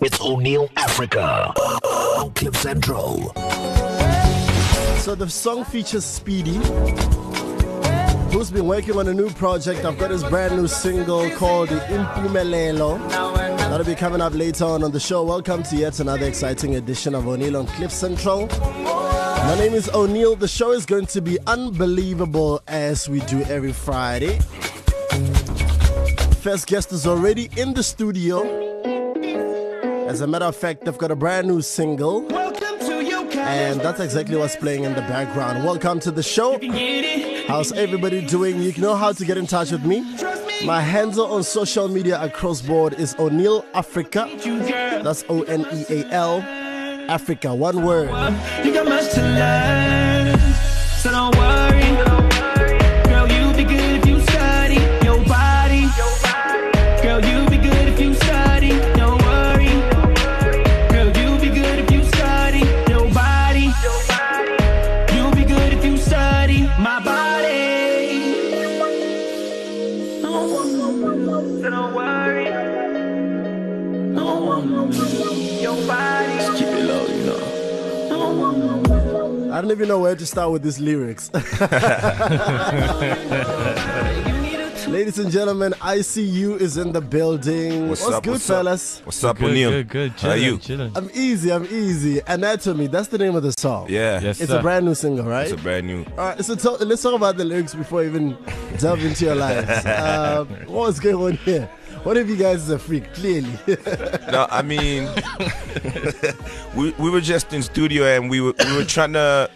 It's O'Neil Africa on Cliff Central. So the song features Speedy, who's been working on a new project. I've got his brand new single called Impumelelo. That'll be coming up later on the show. Welcome to yet another exciting edition of O'Neil on Cliff Central. My name is O'Neil. The show is going to be unbelievable as we do every Friday. First guest is already in the studio. As a matter of fact, they've got a brand new single. And that's exactly what's playing in the background. Welcome to the show. How's everybody doing? You know how to get in touch with me. My handle on social media across board is O'Neil Africa. That's Oneal Africa, one word. You got much to learn, so don't worry. Girl, you be good if you study your body. Girl, you be good if you study. Don't worry. Girl, you be good if you study your body. You be good if you study my body. So don't worry. Your body. Just keep it low, you know. I don't even know where to start with these lyrics. Ladies and gentlemen, ICU is in the building. What's good, fellas? What's up, O'Neil? Good. How are you? Chilling. I'm easy. Anatomy, that's the name of the song. Yeah. Yes, It's sir. a brand new single, right? It's a brand new. All right, so let's talk about the lyrics before we even delve into your lives. What's going on here? One of you guys is a freak, clearly. No, I mean, we were just in studio and we were trying to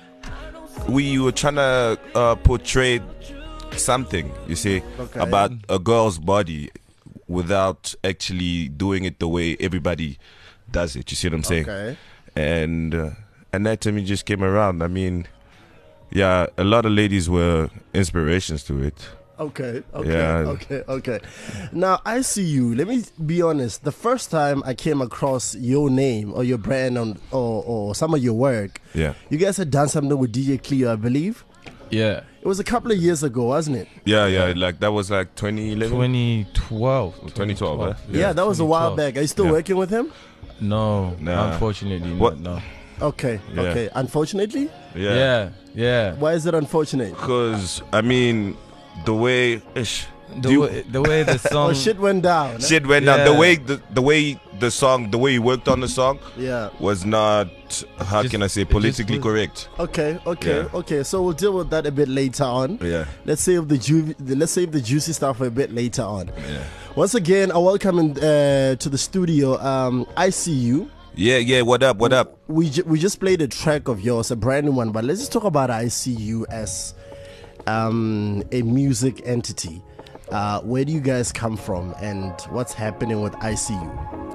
portray something, you see, Okay. about a girl's body without actually doing it the way everybody does it. You see what I'm saying? Okay. And Anatomy just came around. I mean, yeah, a lot of ladies were inspirations to it. Okay. Yeah. Okay. Now, ICU, let me be honest. The first time I came across your name or your brand or some of your work, Yeah. you guys had done something with DJ Cleo, I believe. Yeah. It was a couple of years ago, wasn't it? Yeah, like that was like 2011. 2012. 2012, eh? Yeah, that was a while 2012. back. Are you still Yeah. working with him? No, Nah. unfortunately, What? no. Okay. Unfortunately? Yeah. Why is it unfortunate? Because, I mean, the way The way the song. Oh, shit went down. shit went down, Yeah. the way he worked on the song Yeah. was not, how Just- can I say, it just politically was- correct. Okay. So we'll deal with that a bit later on. Yeah. Let's save the juicy stuff for a bit later on. Yeah. Once again, I welcome to the studio ICU. Yeah, what up? We just played a track of yours, a brand new one, but let's just talk about ICU as a music entity. Where do you guys come from and what's happening with ICU?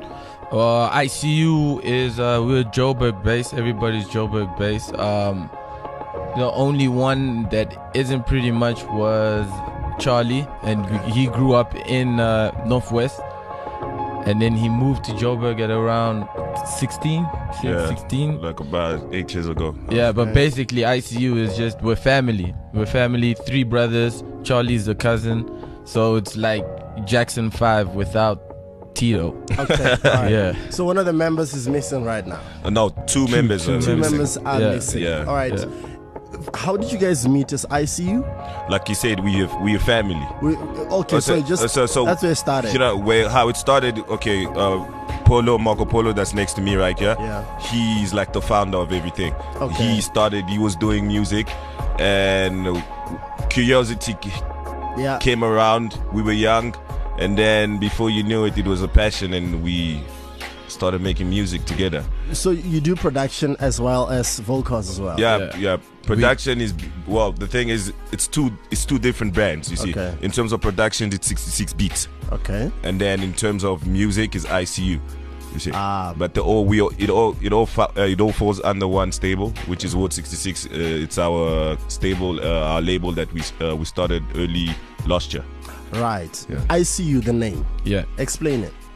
ICU is we're Joburg based. Everybody's Joburg based. The only one that isn't pretty much was Charlie, and he grew up in Northwest, and then he moved to Joburg at around 16. Like about 8 years ago. Yeah, but basically ICU is just we're family. 3 brothers. Charlie's a cousin, so it's like Jackson 5 without Tito. Okay. All right. Yeah. So one of the members is missing right now. No, two members. two are Two missing. members are Yeah. missing. Yeah. All right. Yeah. How did you guys meet as ICU? Like you said, we a family. Okay, so that's where it started. You know how it started. Okay, Marco Polo, that's next to me right here. Yeah. He's like the founder of everything. Okay. He was doing music, and curiosity Yeah. came around. We were young, and then before you knew it, it was a passion, and we started making music together. So you do production as well as vocals as well. Yeah. Production is, well, the thing is, it's two different brands. You see, Okay. in terms of production, it's 66 beats, Okay. and then in terms of music, is ICU. You see, but it all falls under one stable, which is Ward 66. It's our stable, our label that we started early last year. Right. Yeah. ICU, the name. Yeah. Explain it.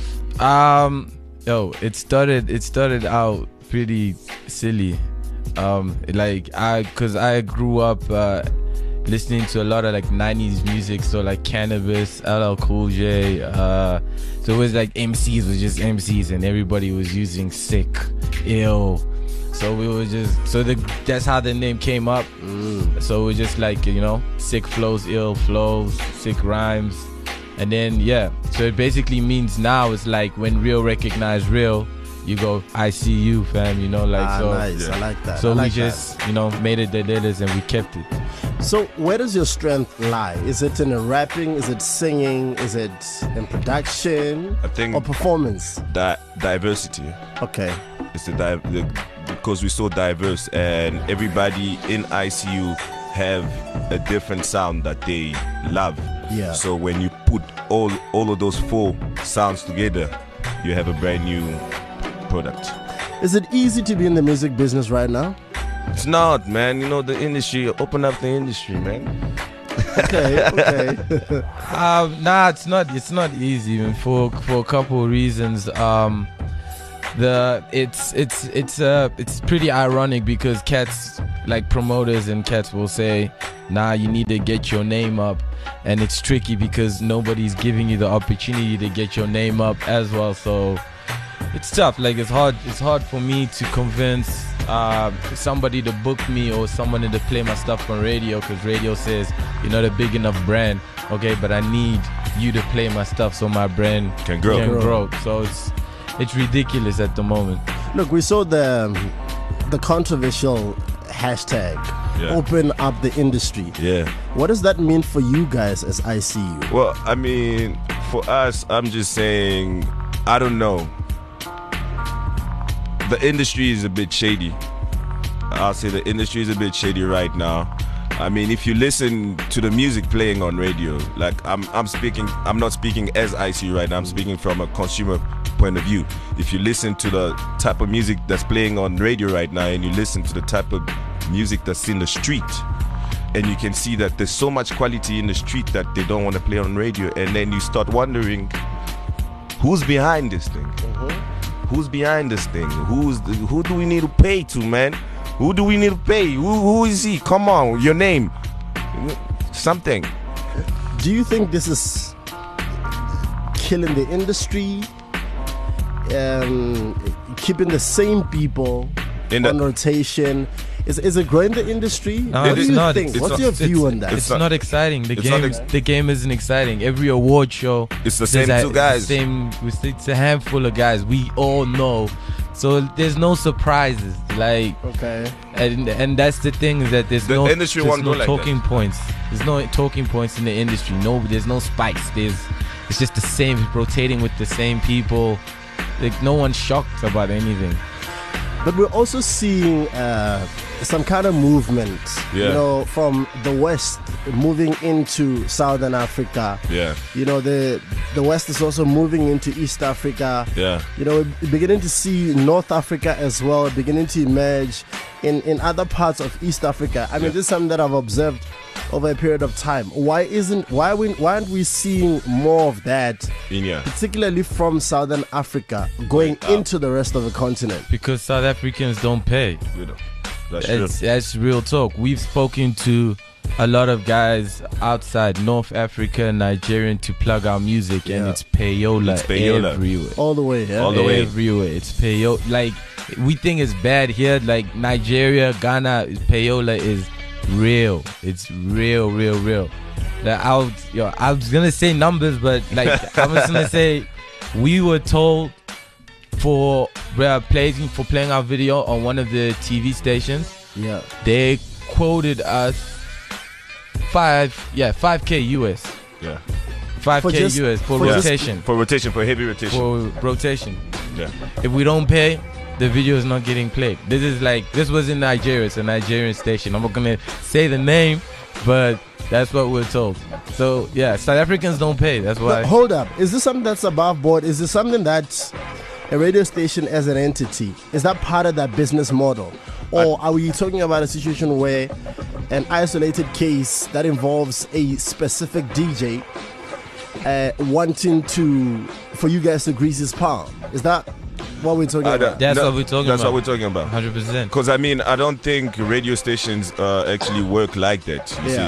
It started out pretty silly. Cause I grew up listening to a lot of like 90s music, so like Cannabis, LL Cool J. So it was like MCs was just MCs, and everybody was using Sick, Ill. So we were just that's how the name came up. So we're just like, you know, sick flows, ill flows, sick rhymes, and then so it basically means now it's like when real recognize real, you go I see you, fam. You know, like so. Nice. I like that. So I like we just you know made it the latest and we kept it. So where does your strength lie? Is it in the rapping? Is it singing? Is it in production? I think or performance? Diversity. Okay. It's because we're so diverse, and everybody in ICU have a different sound that they love. Yeah. So when you put all of those 4 sounds together, you have a brand new product. Is it easy to be in the music business right now? It's not, man. You know, the industry, open up the industry, man. Okay. Nah, it's not easy, man, for a couple of reasons. It's pretty ironic because cats, like promoters and cats, will say, nah, you need to get your name up, and it's tricky because nobody's giving you the opportunity to get your name up as well. So it's tough. Like it's hard for me to convince somebody to book me or someone to play my stuff on radio, because radio says you're not a big enough brand. Okay, but I need you to play my stuff so my brand can grow. So it's ridiculous at the moment. Look, we saw the controversial hashtag open up the industry. Yeah. What does that mean for you guys as ICU? Well, I mean, for us, I'm just saying, I don't know. The industry is a bit shady. I'll say the industry is a bit shady right now. I mean, if you listen to the music playing on radio, like I'm not speaking as ICU right now, I'm speaking from a consumer point of view. If you listen to the type of music that's playing on radio right now, and you listen to the type of music that's in the street, and you can see that there's so much quality in the street that they don't want to play on radio, and then you start wondering, who's behind this thing? Who's behind this thing? Who do we need to pay to, man? Who do we need to pay? Who is he? Come on, your name. Something. Do you think this is killing the industry? Keeping the same people on rotation? Is it growing the industry? No, what do you not. think? What's your view on that? It's not exciting. The game isn't exciting. Every award show, it's the same 2 guys. It's a handful of guys. We all know. So there's no surprises. Like, okay. And that's the thing, is that there's no talking points. There's no talking points in the industry. There's no spikes. It's just the same, rotating with the same people. Like, no one's shocked about anything. But we're also seeing some kind of movement, you know, from the West moving into Southern Africa. Yeah. You know, the West is also moving into East Africa. Yeah. You know, we're beginning to see North Africa as well, beginning to emerge in other parts of East Africa. I mean, this is something that I've observed over a period of time. Why aren't we seeing more of that, particularly from Southern Africa, going into the rest of the continent? Because South Africans don't pay. That's real talk. We've spoken to a lot of guys outside North Africa, Nigerian, to plug our music, and it's payola everywhere. All the way, All the way. Everywhere. It's payola. Like, we think it's bad here. Like, Nigeria, Ghana, payola is real. It's real. Like, I was gonna say numbers, but like I was gonna say, we were told for playing our video on one of the TV stations. Yeah, they quoted us 5K US. Yeah, 5K US for rotation. For heavy rotation. For rotation. Yeah. If we don't pay, the video is not getting played. This was in Nigeria. It's a Nigerian station. I'm not gonna say the name, but that's what we're told. So yeah, South Africans don't pay. That's why. But hold up, is this something that's above board? Is this something that's a radio station as an entity? Is that part of that business model? Or are we talking about a situation where an isolated case that involves a specific DJ wanting for you guys to grease his palm? Is that what we're talking about? That's what we're talking about. That's what we're talking about. 100%. Because I mean, I don't think radio stations actually work like that. You see,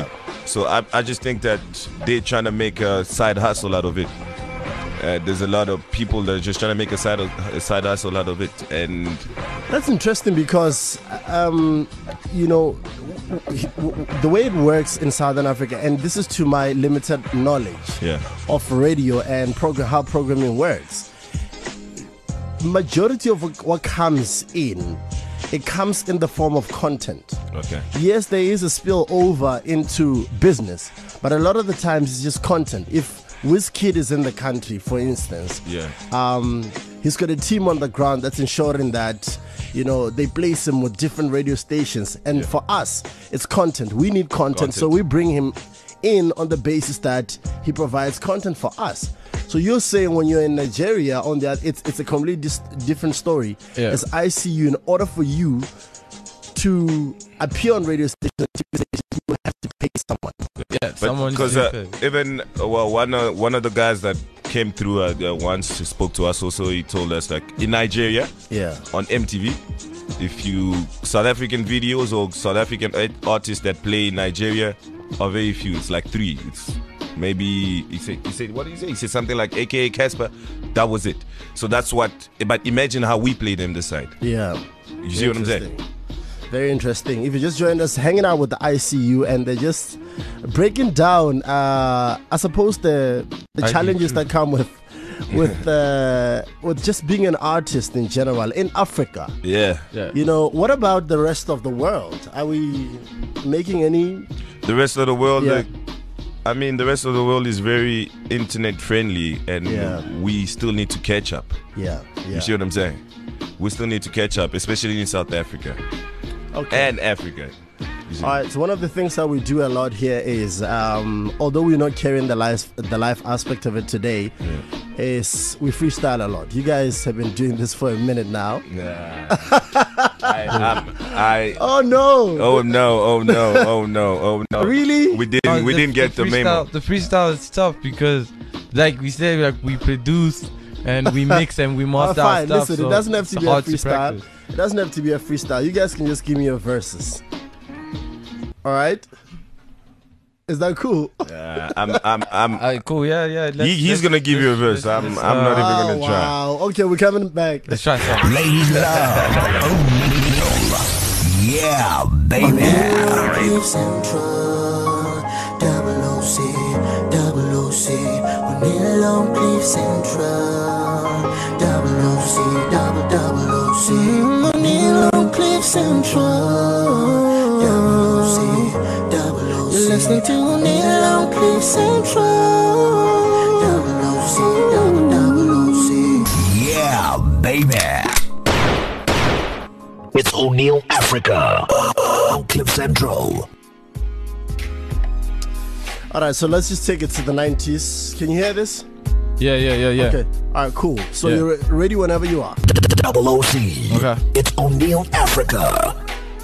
So I just think that they're trying to make a side hustle out of it. There's a lot of people that are just trying to make a side hustle out of it, and that's interesting because you know, the way it works in Southern Africa, and this is to my limited knowledge of radio and how programming works. Majority of what comes in, it comes in the form of content. Okay. Yes, there is a spill over into business, but a lot of the times it's just content. If Wizkid is in the country, for instance, he's got a team on the ground that's ensuring that, you know, they place him with different radio stations. And for us, it's content. We need content, so we bring him in on the basis that he provides content for us. So you're saying when you're in Nigeria, on that, it's a completely different story. As I see you, in order for you to appear on radio stations, you have to pay someone. Yeah, someone. Because even one of the guys that came through once spoke to us. Also, he told us, like, in Nigeria, on MTV, if you South African videos or South African artists that play in Nigeria are very few. It's like 3. It's maybe he said what did he say? He said something like AKA Casper. That was it. So that's what. But imagine how we play them this side. Yeah, you see what I'm saying? Very interesting. If you just joined us, hanging out with the ICU, and they're just breaking down, I suppose the challenges that come with just being an artist in general in Africa. Yeah. You know, what about the rest of the world? Are we making any? The rest of the world, the rest of the world is very internet friendly, and we still need to catch up. Yeah. You see what I'm saying? We still need to catch up, especially in South Africa. Okay. And Africa. All right, so one of the things that we do a lot here is, although we're not carrying the life aspect of it today, is we freestyle a lot. You guys have been doing this for a minute now. Oh no! Really? We didn't get the memo. The freestyle is tough because, like we said, like we produce and we mix and we master our stuff. Listen, so it doesn't have to be a freestyle. To it doesn't have to be a freestyle. You guys can just give me your verses. All right. Is that cool? I'm cool. Yeah. He's gonna give you a verse. I'm not even gonna try. Wow. Okay, we're coming back. Let's try something. Ladies love. Yeah, baby. Double OC, we're near Long Cliff Central. Double OC, we're near Long Cliff Central. Double OC, you're listening to near Long Cliff Central. Double OC. Yeah, baby. It's O'Neill Africa on Cliff Central. All right, so let's just take it to the 90s. Can you hear this? Yeah. Okay. All right, cool. So you're ready whenever you are. Double OC. Okay. It's O'Neill Africa.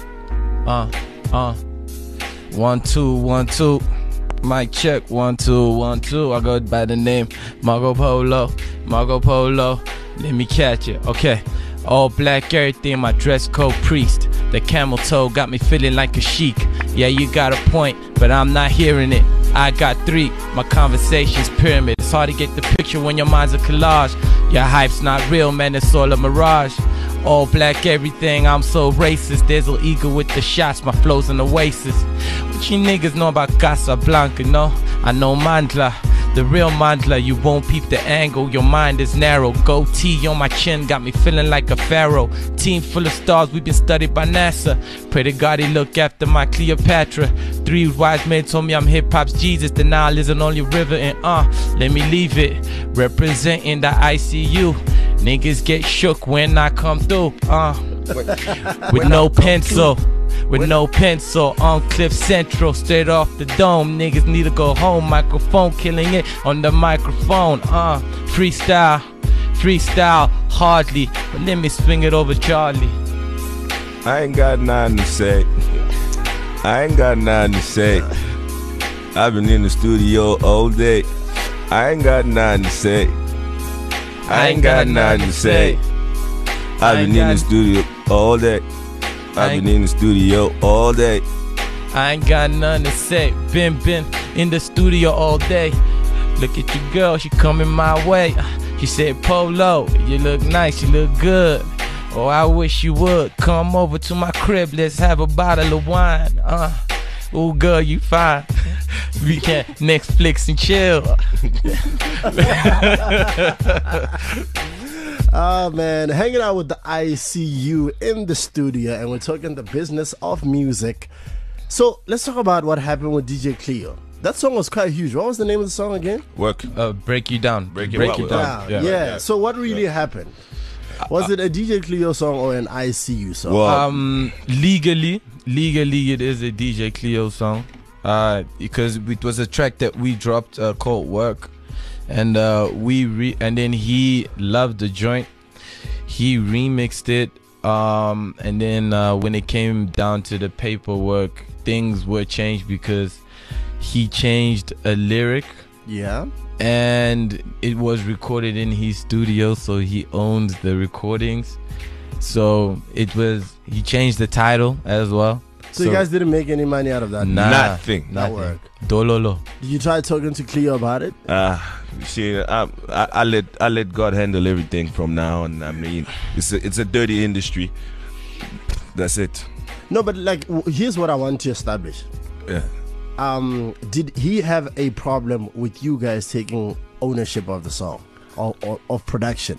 1 2 1 2. Mic check. 1 2 1 2. I go by the name Marco Polo. Let me catch it. Okay. All black, everything, my dress code priest. The camel toe got me feeling like a sheik. Yeah, you got a point, but I'm not hearing it. I got 3, my conversation's pyramid. It's hard to get the picture when your mind's a collage. Your hype's not real, man, it's all a mirage. All black, everything, I'm so racist. There's no ego with the shots, my flow's an oasis. What you niggas know about Casablanca, no? I know Mandla. The real Mandla, you won't peep the angle, your mind is narrow. Goatee on my chin got me feeling like a pharaoh. Team full of stars, we've been studied by NASA. Pray to God he look after my Cleopatra. 3 wise men told me I'm hip-hop's Jesus. The Nile isn't only river and let me leave it. Representing the ICU. Niggas get shook when I come through, with no pencil. With no pencil on Cliff Central, straight off the dome. Niggas need to go home. Microphone killing it on the microphone. Freestyle, hardly. But let me swing it over Charlie. I ain't got nothing to say. I've been in the studio all day. I ain't got nothing to say. I've been in the studio all day. I've been in the studio all day. I ain't got nothing to say. Been in the studio all day. Look at your girl, she coming my way. She said, Polo, you look nice, you look good. Oh, I wish you would come over to my crib. Let's have a bottle of wine. Oh, girl, you fine. We can Netflix and chill. Oh man, hanging out with the ICU in the studio, and we're talking the business of music. So let's talk about what happened with DJ Cleo. That song was quite huge. What was the name of the song again? Work. Break You Down. Break It Down. Yeah. Yeah. So what really happened? Was it a DJ Cleo song or an ICU song? Well, Legally it is a DJ Cleo song. Because it was a track that we dropped called Work. And and then he loved the joint. He remixed it. And then when it came down to the paperwork, things were changed because he changed a lyric. Yeah. And it was recorded in his studio, so he owns the recordings. So he changed the title as well. So you guys didn't make any money out of that? nothing. That work. Dololo. Did you try talking to Cleo about it? See, I let God handle everything from now on. I mean, it's a dirty industry. That's it. No, but like, here's what I want to establish. Yeah. Did he have a problem with you guys taking ownership of the song or of production?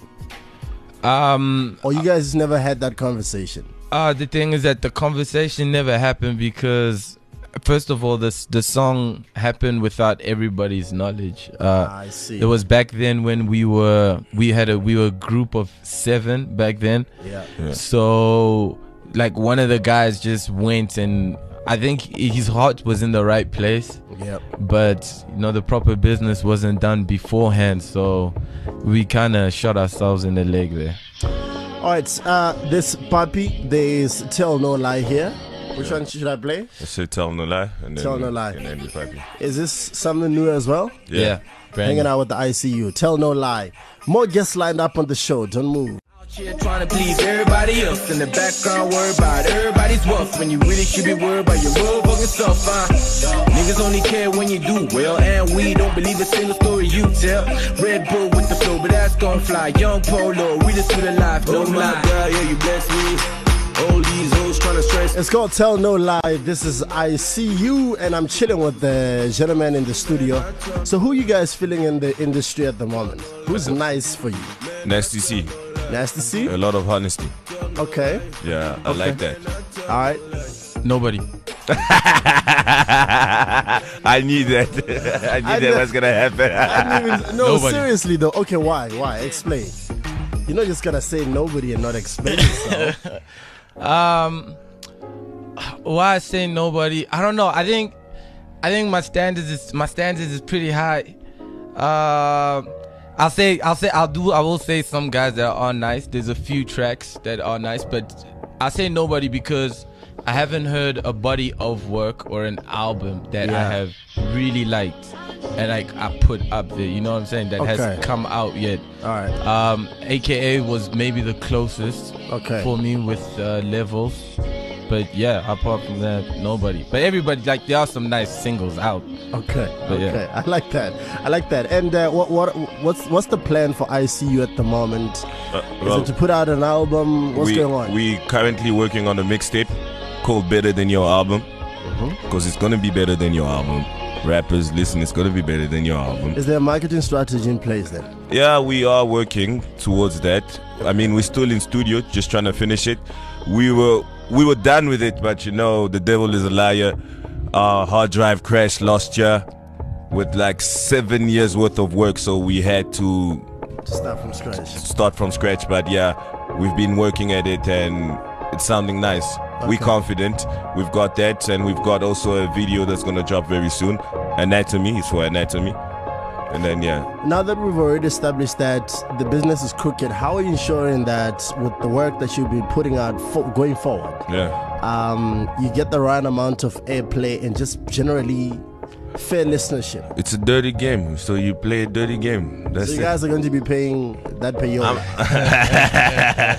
Or you guys never had that conversation? The thing is that the conversation never happened because, first of all, the song happened without everybody's knowledge. I see. It was back then when we were a group of 7 back then. Yeah. So like one of the guys just went, and I think his heart was in the right place. Yep. But the proper business wasn't done beforehand, so we kind of shot ourselves in the leg there. All right, this puppy, there's Tell No Lie here. Which one should I play? I said Tell No Lie. And then, Tell No Lie. And then the puppy. Is this something new as well? Yeah. Hanging out with the ICU. Tell No Lie. More guests lined up on the show. Don't move. Here trying to please everybody else in the background, worried about everybody's wealth when you really should be worried about your motherfucking self. Niggas only care when you do well, and we don't believe a single story you tell. Red Bull with the flow, but that's gon' fly. Young Polo, we just do the life, no lie. God, yeah, you bless me. All these hoes trying to stress. It's called Tell No Lie. This is ICU, and I'm chilling with the gentleman in the studio. So who you guys feeling in the industry at the moment? Who's nice for you? Nasty C. Nasty C? A lot of honesty. Okay. Yeah, I like that. All right. Nobody. I knew that. I knew that was gonna happen. No, Nobody. seriously though. Okay, why? Why? Explain. You're not just gonna say nobody and not explain yourself. Why I say nobody? I don't know. I think my standards is pretty high. I will say some guys that are nice. There's a few tracks that are nice, but I say nobody because I haven't heard a body of work or an album that I have really liked and like I put up there. You know what I'm saying? That has come out yet. All right. AKA was maybe the closest for me with Levels. But yeah, apart from that, nobody. But everybody, like, there are some nice singles out. Okay. But okay. yeah. I like that. And what's the plan for ICU at the moment? Is it to put out an album? What's going on? We currently working on a mixtape called Better Than Your Album. Because it's gonna be better than your album. Rappers, listen, it's gonna be better than your album. Is there a marketing strategy in place then? Yeah, we are working towards that. I mean, we're still in studio, just trying to finish it. We were done with it, but the devil is a liar. Our hard drive crashed last year with like 7 years worth of work, so we had to start from scratch. But yeah, we've been working at it and it's sounding nice. We're confident. We've got that, and we've got also a video that's gonna drop very soon. Anatomy, it's for Anatomy. And then now that we've already established that the business is crooked, how are you ensuring that with the work that you'll be putting out going forward, you get the right amount of airplay and just generally fair listenership? It's a dirty game, so you play a dirty game. That's so you guys are going to be paying that payola.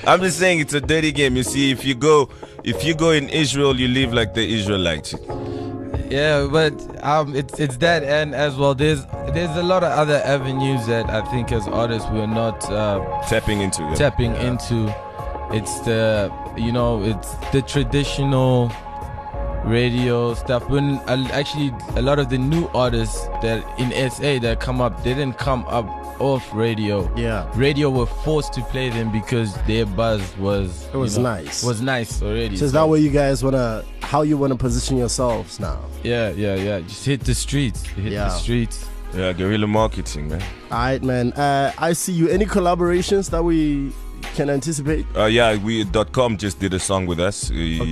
I'm just saying it's a dirty game. You see, if you go in Israel, you live like the Israelites. Yeah, but it's that, and as well there's a lot of other avenues that I think as artists we're not Tapping into. Yeah. tapping into. It's the it's the traditional radio stuff. When actually a lot of the new artists that in SA that come up, they didn't come up off radio. Yeah. Radio were forced to play them because their buzz was nice. Was nice already. So is that where you guys how you wanna position yourselves now? Yeah. Just hit the streets. The streets. Yeah, guerrilla marketing, man. Alright, man. I see you. Any collaborations that we can anticipate? .com just did a song with us.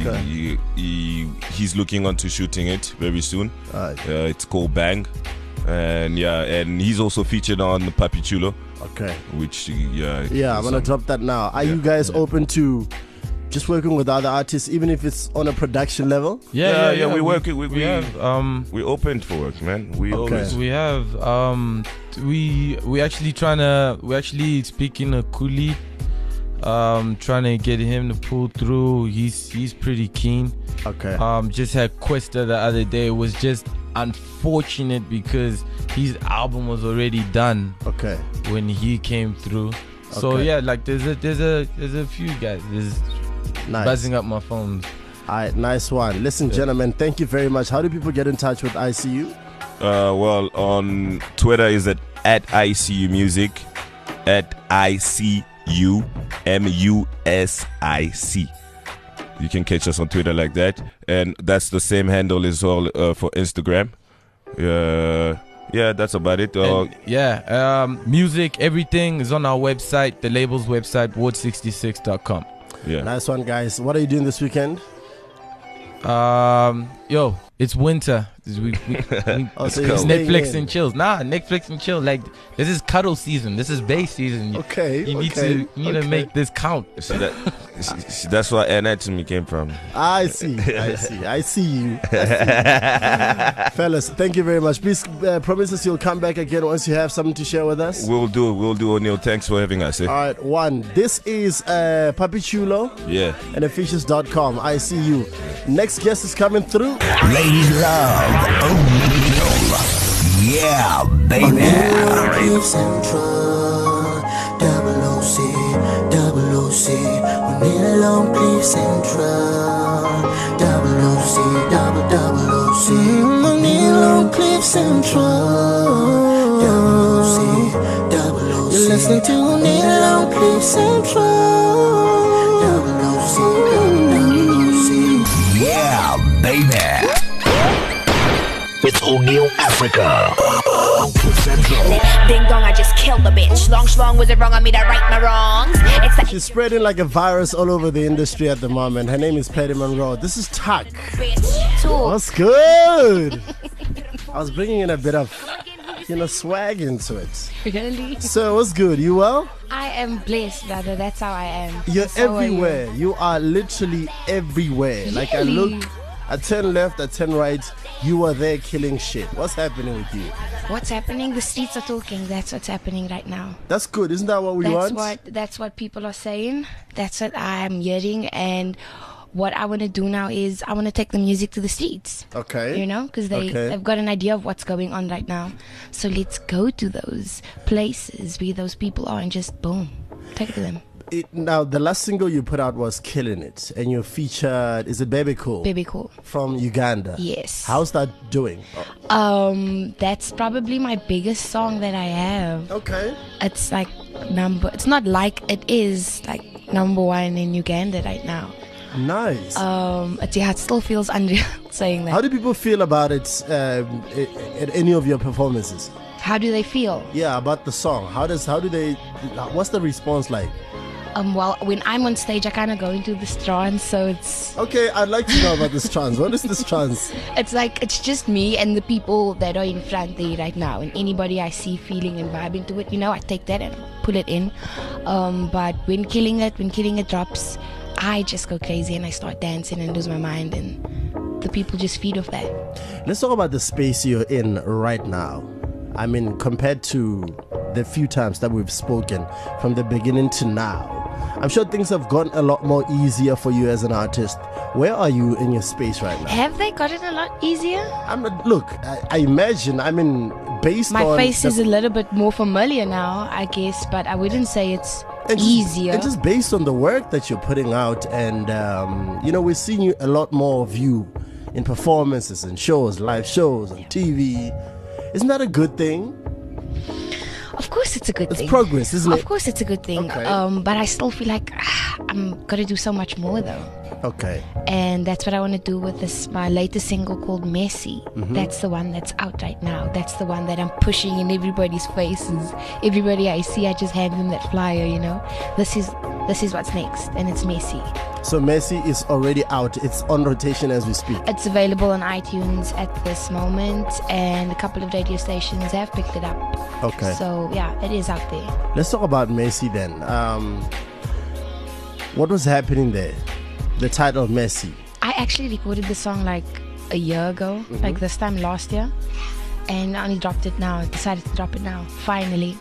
He's looking on to shooting it very soon. It's called Bang. And he's also featured on Papi Chulo. Okay. Which I'm gonna drop that now. Are you guys open to just working with other artists, even if it's on a production level? Yeah. We work. We open for work, man. We actually speaking to Kuli. Trying to get him to pull through. He's pretty keen. Okay. Just had Questa the other day. It was just unfortunate because his album was already done. Okay. When he came through. So like there's a few guys. There's nice. Buzzing up my phone. Alright, nice one. Listen, gentlemen, thank you very much. How do people get in touch with ICU? Well, on Twitter is at ICU Music, at ICU MUSIC. You can catch us on Twitter like that, and that's the same handle as well for Instagram. That's about it. Music, everything is on our website, the label's website, ward66.com. Yeah. Nice one, guys. What are you doing this weekend? It's winter. It's Netflix and chills. Netflix and chill. Like, this is cuddle season. This is bass season. You need to make this count. So that's where anatomy came from. I see you. Fellas, thank you very much. Please promise us you'll come back again once you have something to share with us. We'll do, O'Neal. Thanks for having us. All right, one. This is Papi Chulo. Yeah. And Officials.com. I see you. Next guest is coming through. Ladies love O'Neal. Yeah, baby. Cliff Central, double OC, O'Neal on Cliff Central, double OC, double OC, O'Neal on Cliff Central, double OC. You're listening to O'Neal on Cliff Central, double OC. Yeah, baby. It's O'Neal Africa. Ding dong, I just killed the bitch. Long schlong, was it wrong on me to right my wrongs? It's like she's spreading like a virus all over the industry at the moment. Her name is Patty Monroe. This is Tuck. What's good? I was bringing in a bit of, swag into it. Really? So, what's good? You well? I am blessed, brother. That's how I am. You're so everywhere. You are literally everywhere. Really? Like, I look, I turn left, I turn right. You are there killing shit. What's happening with you? What's happening? The streets are talking. That's what's happening right now. That's good. Isn't that what we want? That's what people are saying. That's what I'm hearing. And what I want to do now is I want to take the music to the streets. Okay. Because they've got an idea of what's going on right now. So let's go to those places where those people are and just boom, take it to them. Now, the last single you put out was Killing It, and you featured, is it Baby Cool? Baby Cool. From Uganda. Yes. How's that doing? That's probably my biggest song that I have. Okay. It's like it's not like it is like #1 in Uganda right now. Nice. It still feels unreal saying that. How do people feel about it at any of your performances? How do they feel? Yeah, about the song. What's the response like? Well, when I'm on stage, I kind of go into this trance, so it's... Okay, I'd like to know about this trance. What is this trance? It's just me and the people that are in front there right now, and anybody I see feeling and vibing to it, I take that and pull it in. But when Killing It drops, I just go crazy and I start dancing and lose my mind, and the people just feed off that. Let's talk about the space you're in right now. I mean, compared to the few times that we've spoken from the beginning to now, I'm sure things have gotten a lot more easier for you as an artist. Where are you in your space right now? Have they gotten a lot easier? I imagine, based on... My face is a little bit more familiar now, I guess, but I wouldn't say it's easier. And just based on the work that you're putting out, and, we're seeing you a lot more of you in performances and shows, live shows on TV. Isn't that a good thing? Of course it's a good thing. It's progress, isn't it? Of course it's a good thing. Okay. But I still feel like I'm going to do so much more though. Okay. And that's what I want to do with my latest single called Messy. Mm-hmm. That's the one that's out right now. That's the one that I'm pushing in everybody's faces. Everybody I see, I just hand them that flyer, This is what's next, and it's Messy. So Messy is already out. It's on rotation as we speak. It's available on iTunes at this moment, and a couple of radio stations have picked it up. Okay. So yeah, it is out there. Let's talk about Messy then. What was happening there? The title Messy. I actually recorded the song like a year ago, like this time last year, and I only dropped it now. I decided to drop it now, finally.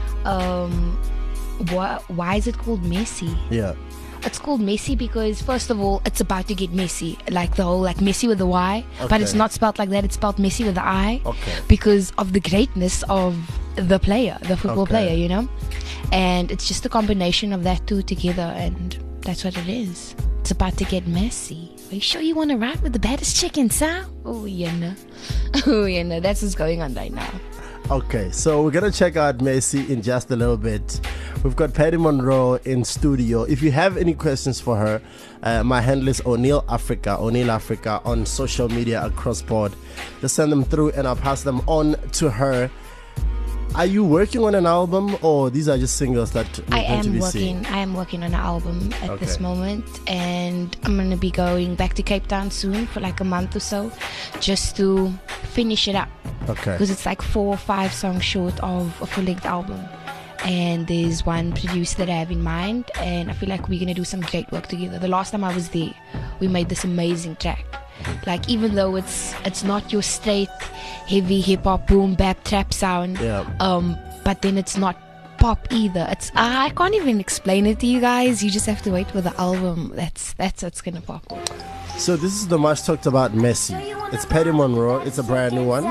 Why is it called Messy? Yeah. It's called Messy because, first of all, it's about to get messy. Like the whole, messy with a Y. Okay. But it's not spelled like that. It's spelled messy with the I. Okay. Because of the greatness of the player, the football player, And it's just a combination of that two together. And that's what it is. It's about to get messy. Are you sure you want to ride with the baddest chicken, sir? Oh, yeah. That's what's going on right now. Okay, so we're going to check out Messy in just a little bit. We've got Patty Monroe in studio. If you have any questions for her, my handle is O'Neill Africa on social media across board. Just send them through and I'll pass them on to her. Are you working on an album, or these are just singles that we're going to be seeing? I am working on an album at this moment, and I'm going to be going back to Cape Town soon for like a month or so, just to finish it up. Okay. Because it's like 4 or 5 songs short of a full-length album. And there's one producer that I have in mind, and I feel like we're going to do some great work together. The last time I was there, we made this amazing track. Like, even though it's not your straight heavy hip-hop boom bap trap sound, but then it's not pop either. I can't even explain it to you guys. You just have to wait for the album. That's what's gonna pop. So this is the much talked about Messy. It's Patty Monroe. It's a brand new one.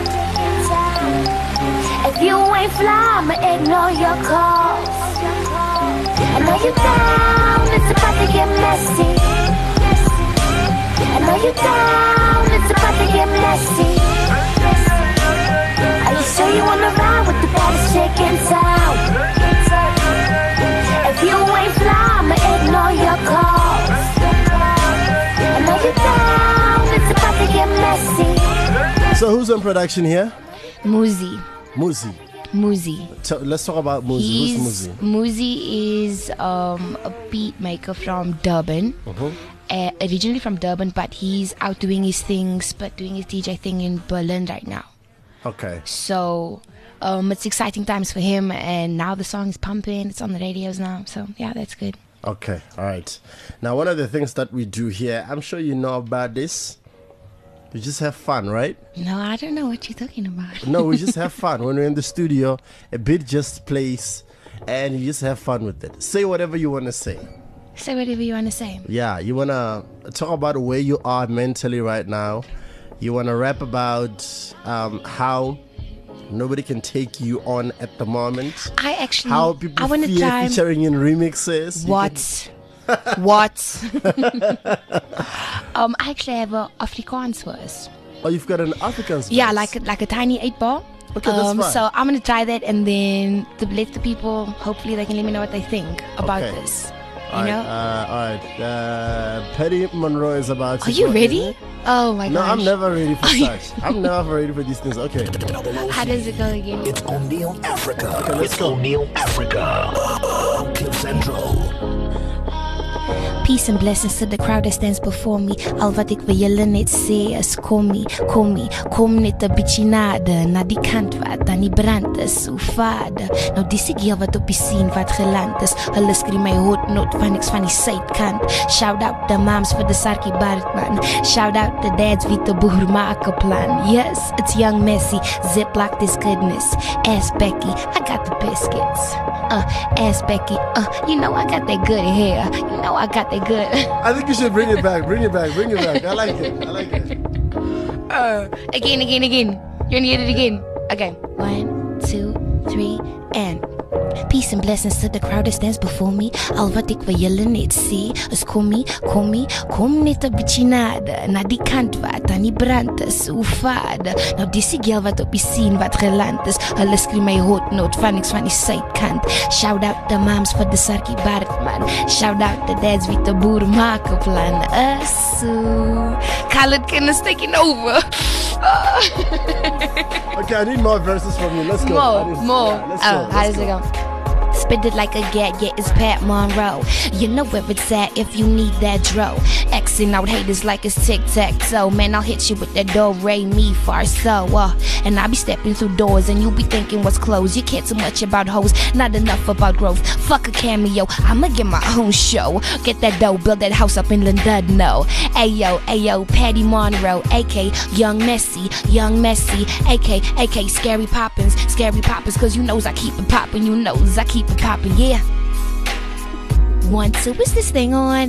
If you ain't fly, I'ma ignore your calls. I know you down, it's about to get messy. I know you down, it's about to get messy. Are you sure you wanna ride with the baddest chick in town? If you ain't fly, I'ma ignore your calls. I know you down, it's about to get messy. So who's on production here? Muzi. So let's talk about Muzi. Who's Muzi? Muzi is a beat maker from Durban. Originally from Durban, but he's out doing his things, but doing his DJ thing in Berlin right now. Okay. So it's exciting times for him, and now the song is pumping. It's on the radios now, so yeah, that's good. Okay, all right. Now, one of the things that we do here, I'm sure you know about this. We just have fun, right? No, I don't know what you're talking about. No, we just have fun. When we're in the studio, a beat just plays, and you just have fun with it. Say whatever you want to say. Say whatever you want to say. Yeah, you want to talk about where you are mentally right now. You want to rap about how nobody can take you on at the moment. How people fear featuring in remixes. What? I actually have a Afrikaans verse. Oh, you've got an Afrikaans verse? Yeah, like a tiny 8-bar. Okay, that's fine. So I'm going to try that, and then to let the people, hopefully they can let me know what they think about this. You know? All right. Patty Monroe is about to... Are you ready? Oh my gosh. No, I'm never ready for such. I'm never ready for these things. Okay. How does it go again? It's O'Neill Africa. Okay, let's go. O'Neill Africa. Cliff Central. Peace and blessings to the crowd that stands before me. Al wat ek vir julle net sê is kom net 'n bietjie nader na die kant wat aan die brand is, so vader. Nou dis ek hier wat op die scene wat geland is. Hulle skree my hotnot van niks van die suidkant. Shout out the moms vir the Sarkie Bartman. Shout out the dads wie te boer maak 'n plan. Yes, it's young Messi, ziplock this goodness. Ask Becky, I got the biscuits. Ask Becky, you know I got that good hair. You know I got that good. I think you should bring it back. Bring it back. I like it. Again. You need it again. Okay. 1, 2, 3, and peace and blessings to the crowd that stands before me. Al wat ek vir julle net sê is kom net 'n bietjie nader na die kant wat aan die brand is, o vader. Nou dis die girl wat op die scene wat geland is. Hulle skree my hotnot van niks van die suidkant. Shout out the moms vir the Sarkie Bartman. Shout out the dads wie te boer maak 'n plan. So Khaled Kenneth taking over. Okay, I need more verses from you. Let's go. More. Yeah, let's go. How does it go? Spit it like a gat, yeah, it's Pat Monroe. You know where it's at if you need that dro. Xing out haters like it's tic-tac-toe. Man, I'll hit you with that do-re-mi far so. And I'll be stepping through doors and you'll be thinking what's closed. You care too much about hoes, not enough about growth. Fuck a cameo, I'ma get my own show. Get that dough, build that house up in London. Ayo, Patty Monroe, AK Young Messi, AK Scary Poppins, cause you knows I keep it poppin', yeah. 1, 2, is this thing on?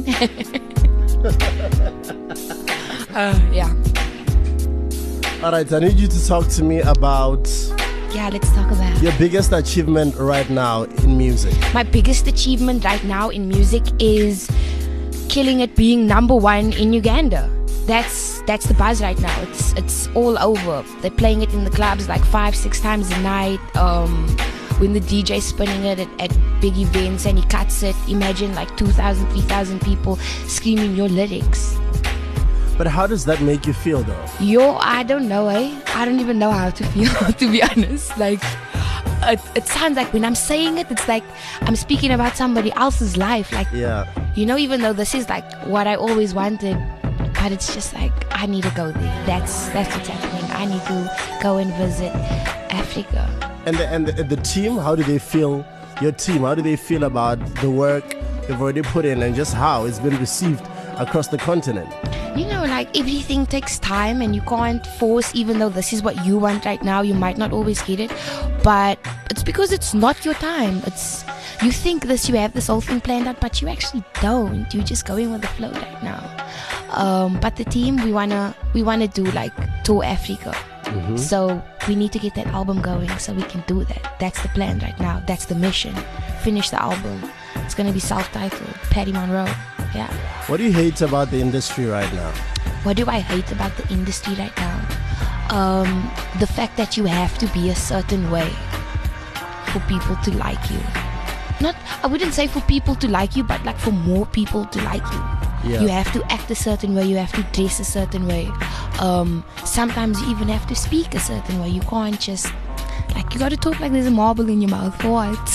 Yeah. Alright, I need you to talk to me about let's talk about your biggest achievement right now in music. My biggest achievement right now in music is killing it, being #1 in Uganda. That's the buzz right now. It's all over. They're playing it in the clubs like 5-6 times a night. When the DJ's spinning it at big events and he cuts it, imagine like 2,000, 3,000 people screaming your lyrics. But how does that make you feel though? I don't know, I don't even know how to feel, to be honest. Like, it sounds like when I'm saying it, it's like I'm speaking about somebody else's life. Like, yeah. You know, even though this is like what I always wanted, but it's just like, I need to go there. That's what's happening. I need to go and visit Africa. And the team, how do they feel? Your team, how do they feel about the work they've already put in and just how it's been received across the continent? You know, like everything takes time and you can't force, even though this is what you want right now, you might not always get it. But it's because it's not your time. You think this, you have this whole thing planned out, but you actually don't. You're just going with the flow right now. But the team, we wanna do like tour Africa. Mm-hmm. So we need to get that album going so we can do that. That's the plan right now. That's the mission. Finish the album. It's gonna be self-titled, Patty Monroe. Yeah. What do you hate about the industry right now? What do I hate about the industry right now? The fact that you have to be a certain way for people to like you. I wouldn't say for people to like you, but like for more people to like you. Yeah. You have to act a certain way, you have to dress a certain way. Sometimes you even have to speak a certain way. You can't just, like, you gotta talk like there's a marble in your mouth. What?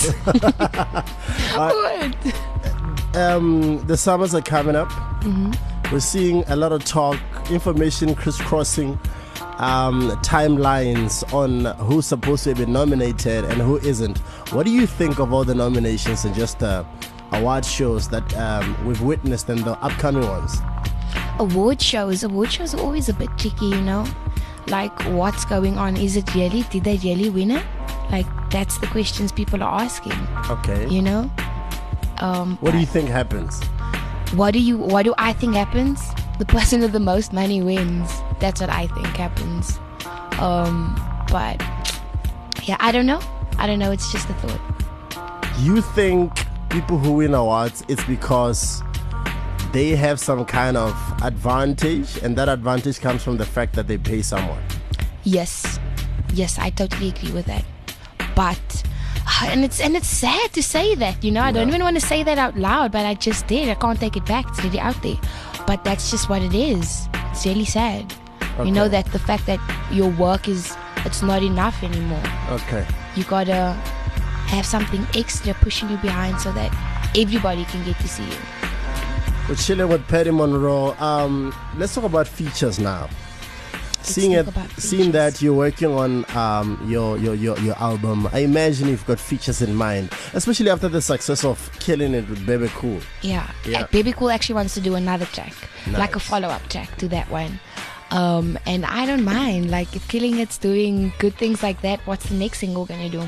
What? The summers are coming up. Mm-hmm. We're seeing a lot of talk, information crisscrossing, timelines on who's supposed to be nominated and who isn't. What do you think of all the nominations and just award shows that we've witnessed and the upcoming ones? Award shows are always a bit tricky, you know. Like, what's going on? Is it really? Did they really win it? Like, that's the questions people are asking. Okay. You know. What do you think happens? What do I think happens? The person with the most money wins. That's what I think happens. But yeah, I don't know. It's just a thought. You think people who win awards, it's because they have some kind of advantage, and that advantage comes from the fact that they pay someone? Yes, I totally agree with that. But and it's sad to say that, you know. I don't even want to say that out loud, but I just did. I can't take it back. It's really out there. But that's just what it is. It's really sad. Okay. You know, that the fact that your work it's not enough anymore. Okay. You gotta have something extra pushing you behind so that everybody can get to see you. We're chilling with Patty Monroe. Let's talk about features now. Seeing that you're working on your album, I imagine you've got features in mind, especially after the success of Killing It with Baby Cool. Yeah. Baby Cool actually wants to do another track, like a follow-up track to that one. And I don't mind. Like, if Killing It's doing good things like that, what's the next single gonna do?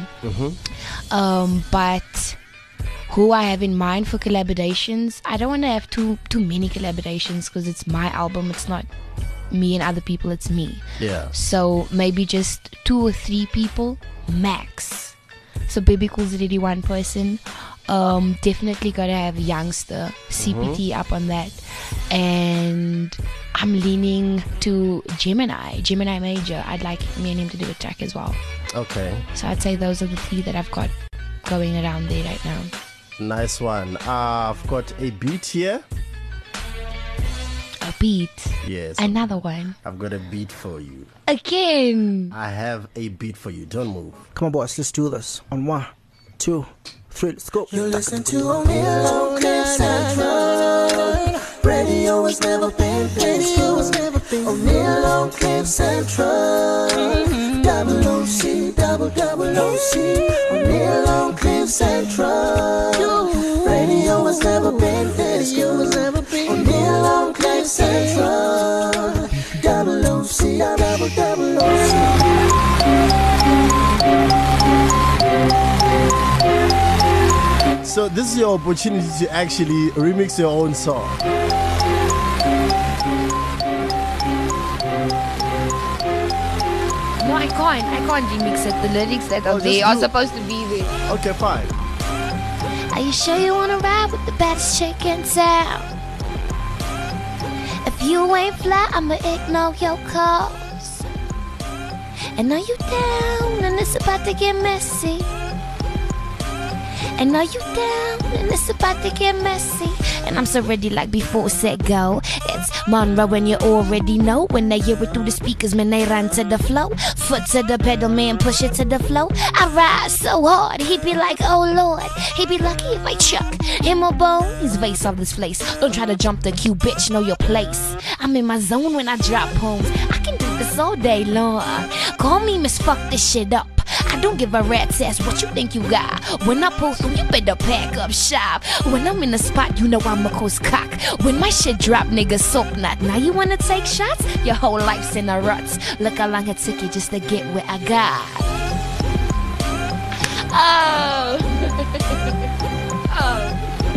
But who I have in mind for collaborations, I don't want to have too many collaborations because it's my album. It's not me and other people, it's me. Yeah. So maybe just 2 or 3 people max. So Baby Cool's already one person. Definitely gotta have Youngster, CPT up on that. And I'm leaning to Gemini Major. I'd like me and him to do a track as well. Okay. So I'd say those are the 3 that I've got going around there right now. Nice one. I've got a beat here. A beat? Yes. Another one. I've got a beat for you. Again. I have a beat for you. Don't move. Come on, boys. Let's do this. On 1, 2, 3. Let's go. You listen to O'Neal on Cliff Central. Radio has never been this good. O'Neal on Cliff Central. Double OC, double OC. O'Neal on Cliff Central. Radio has never been this good. O'Neal on Cliff Central. Double OC, double OC. So this is your opportunity to actually remix your own song. No, I can't remix it. The lyrics that are there are supposed to be there. Okay, fine. Are you sure you wanna ride with the baddest chick in town? If you ain't fly, I'ma ignore your calls. And are you down? And it's about to get messy. And are you down? And it's about to get messy. And I'm so ready like before said go. It's Monroe and you already know. When they hear it through the speakers, man, they run to the flow. Foot to the pedal, man, push it to the flow. I ride so hard, he'd be like, oh Lord. He'd be lucky if I chuck him a bone. He's vase of this place. Don't try to jump the queue, bitch, know your place. I'm in my zone when I drop poems. I can do this all day long. Call me Miss Fuck This Shit Up. I don't give a rat's ass what you think you got. When I pull through, you better pack up shop. When I'm in the spot, you know I'm a coast cock. When my shit drop, niggas soap not. Now you wanna take shots? Your whole life's in a ruts. Look how long it took you just to get where I got. Oh. Oh.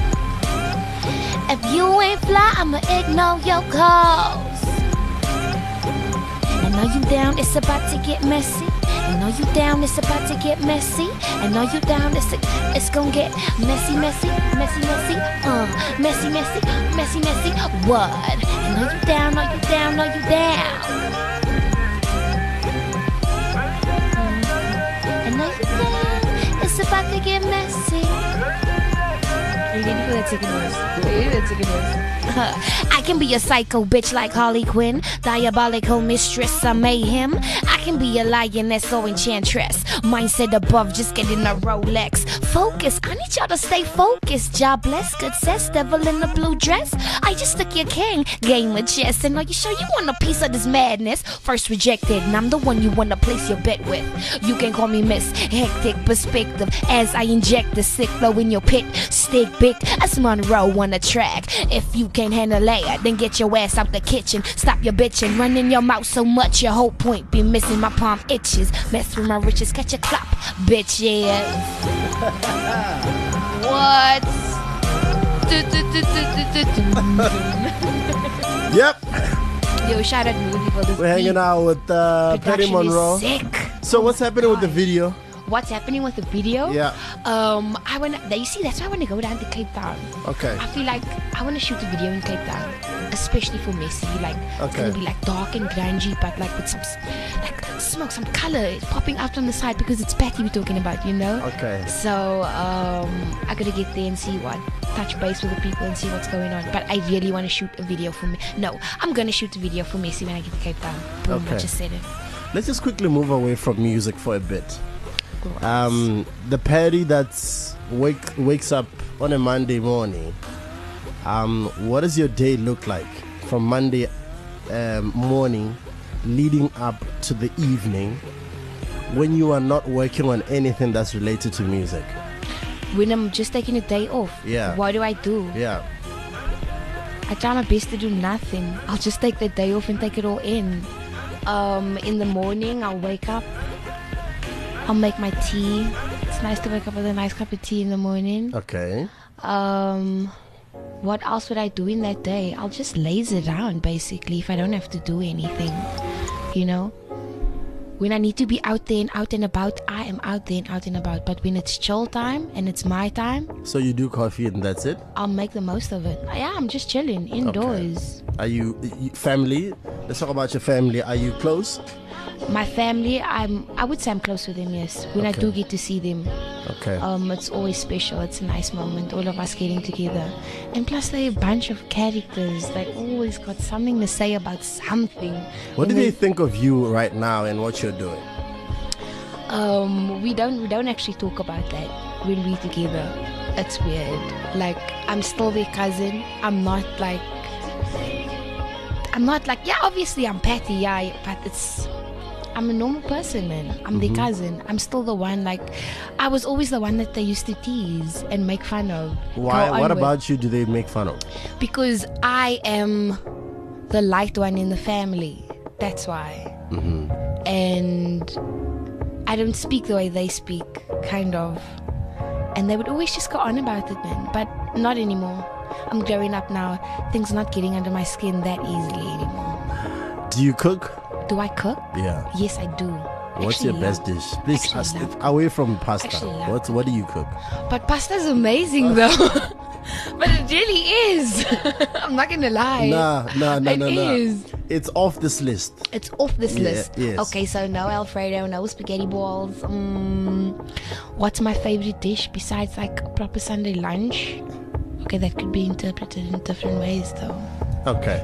If you ain't fly, I'ma ignore your calls. And are you down? It's about to get messy. And are you down? It's about to get messy. And are you down? It's gonna get messy, messy, messy, messy. Messy, messy, messy, messy. What? And are you down? Are you down? Are you down? And are you down? It's about to get messy. Are you ready for that second verse? Are you ready for that second verse? I can be a psycho bitch like Harley Quinn, diabolical mistress of mayhem. I can be a lioness or enchantress, mindset above, just getting a Rolex. Focus, I need y'all to stay focused. Jobless, good cess, devil in the blue dress. I just took your king, game of chess. And are you sure you want a piece of this madness? First rejected, and I'm the one you wanna place your bet with. You can call me Miss Hectic Perspective, as I inject the sick flow in your pit. Stick big as Monroe on a track. If you can't handle that, then get your ass out the kitchen. Stop your bitching, running your mouth so much your whole point be missing. My palm itches, mess with my riches, catch a clap, bitches. What? Yep. Yo, shout out movie for this. We're hanging out with Patty Monroe. Sick. So what's happening with the video? What's happening with the video? Yeah. I wanna. You see, that's why I wanna go down to Cape Town. Okay. I feel like I wanna shoot a video in Cape Town, especially for Messi. Like, it's gonna be like dark and grungy, but like with some like smoke, some color popping out from the side because it's Patty we're talking about, you know. Okay. So I gotta get there and see touch base with the people and see what's going on. But I really wanna shoot a video for me. No, I'm gonna shoot a video for Messi when I get to Cape Town. Boom, I just said it. Let's just quickly move away from music for a bit. The Patty that's wakes up on a Monday morning What does your day look like from Monday morning leading up to the evening when you are not working on anything that's related to music? When I'm just taking a day off, what do I do? I try my best to do nothing. I'll just take the day off and take it all in. In the morning, I'll wake up. I'll make my tea. It's nice to wake up with a nice cup of tea in the morning. Okay. What else would I do in that day? I'll just laze around, basically, if I don't have to do anything. You know? When I need to be out there and out and about, I am out there and out and about. But when it's chill time and it's my time... So you do coffee and that's it? I'll make the most of it. Yeah, I'm just chilling indoors. Okay. Are you family? Let's talk about your family. Are you close? My family, I would say I'm close with them, yes. When I do get to see them. Okay. It's always special. It's a nice moment. All of us getting together. And plus they're a bunch of characters. They always got something to say about something. What do they think of you right now and what you're doing? We don't actually talk about that when we're together. It's weird. Like, I'm still their cousin. I'm not like, yeah, obviously I'm Patty, yeah, but I'm a normal person, man. I'm their cousin. I'm still the one, like, I was always the one that they used to tease and make fun of. Why? What about you do they make fun of? Because I am the light one in the family. That's why. And I don't speak the way they speak, kind of. And they would always just go on about it, man. But not anymore. I'm growing up now. Things are not getting under my skin that easily anymore. Do you cook? Do I cook? Yeah. Yes, I do. What's your best dish? Please, away from pasta. What do you cook? But pasta's amazing though. But it really is. I'm not gonna lie. Nah. It is. It's off this list. It's off this list. Yes. Okay, so no Alfredo, no spaghetti balls. What's my favorite dish besides like a proper Sunday lunch? Okay, that could be interpreted in different ways though. Okay.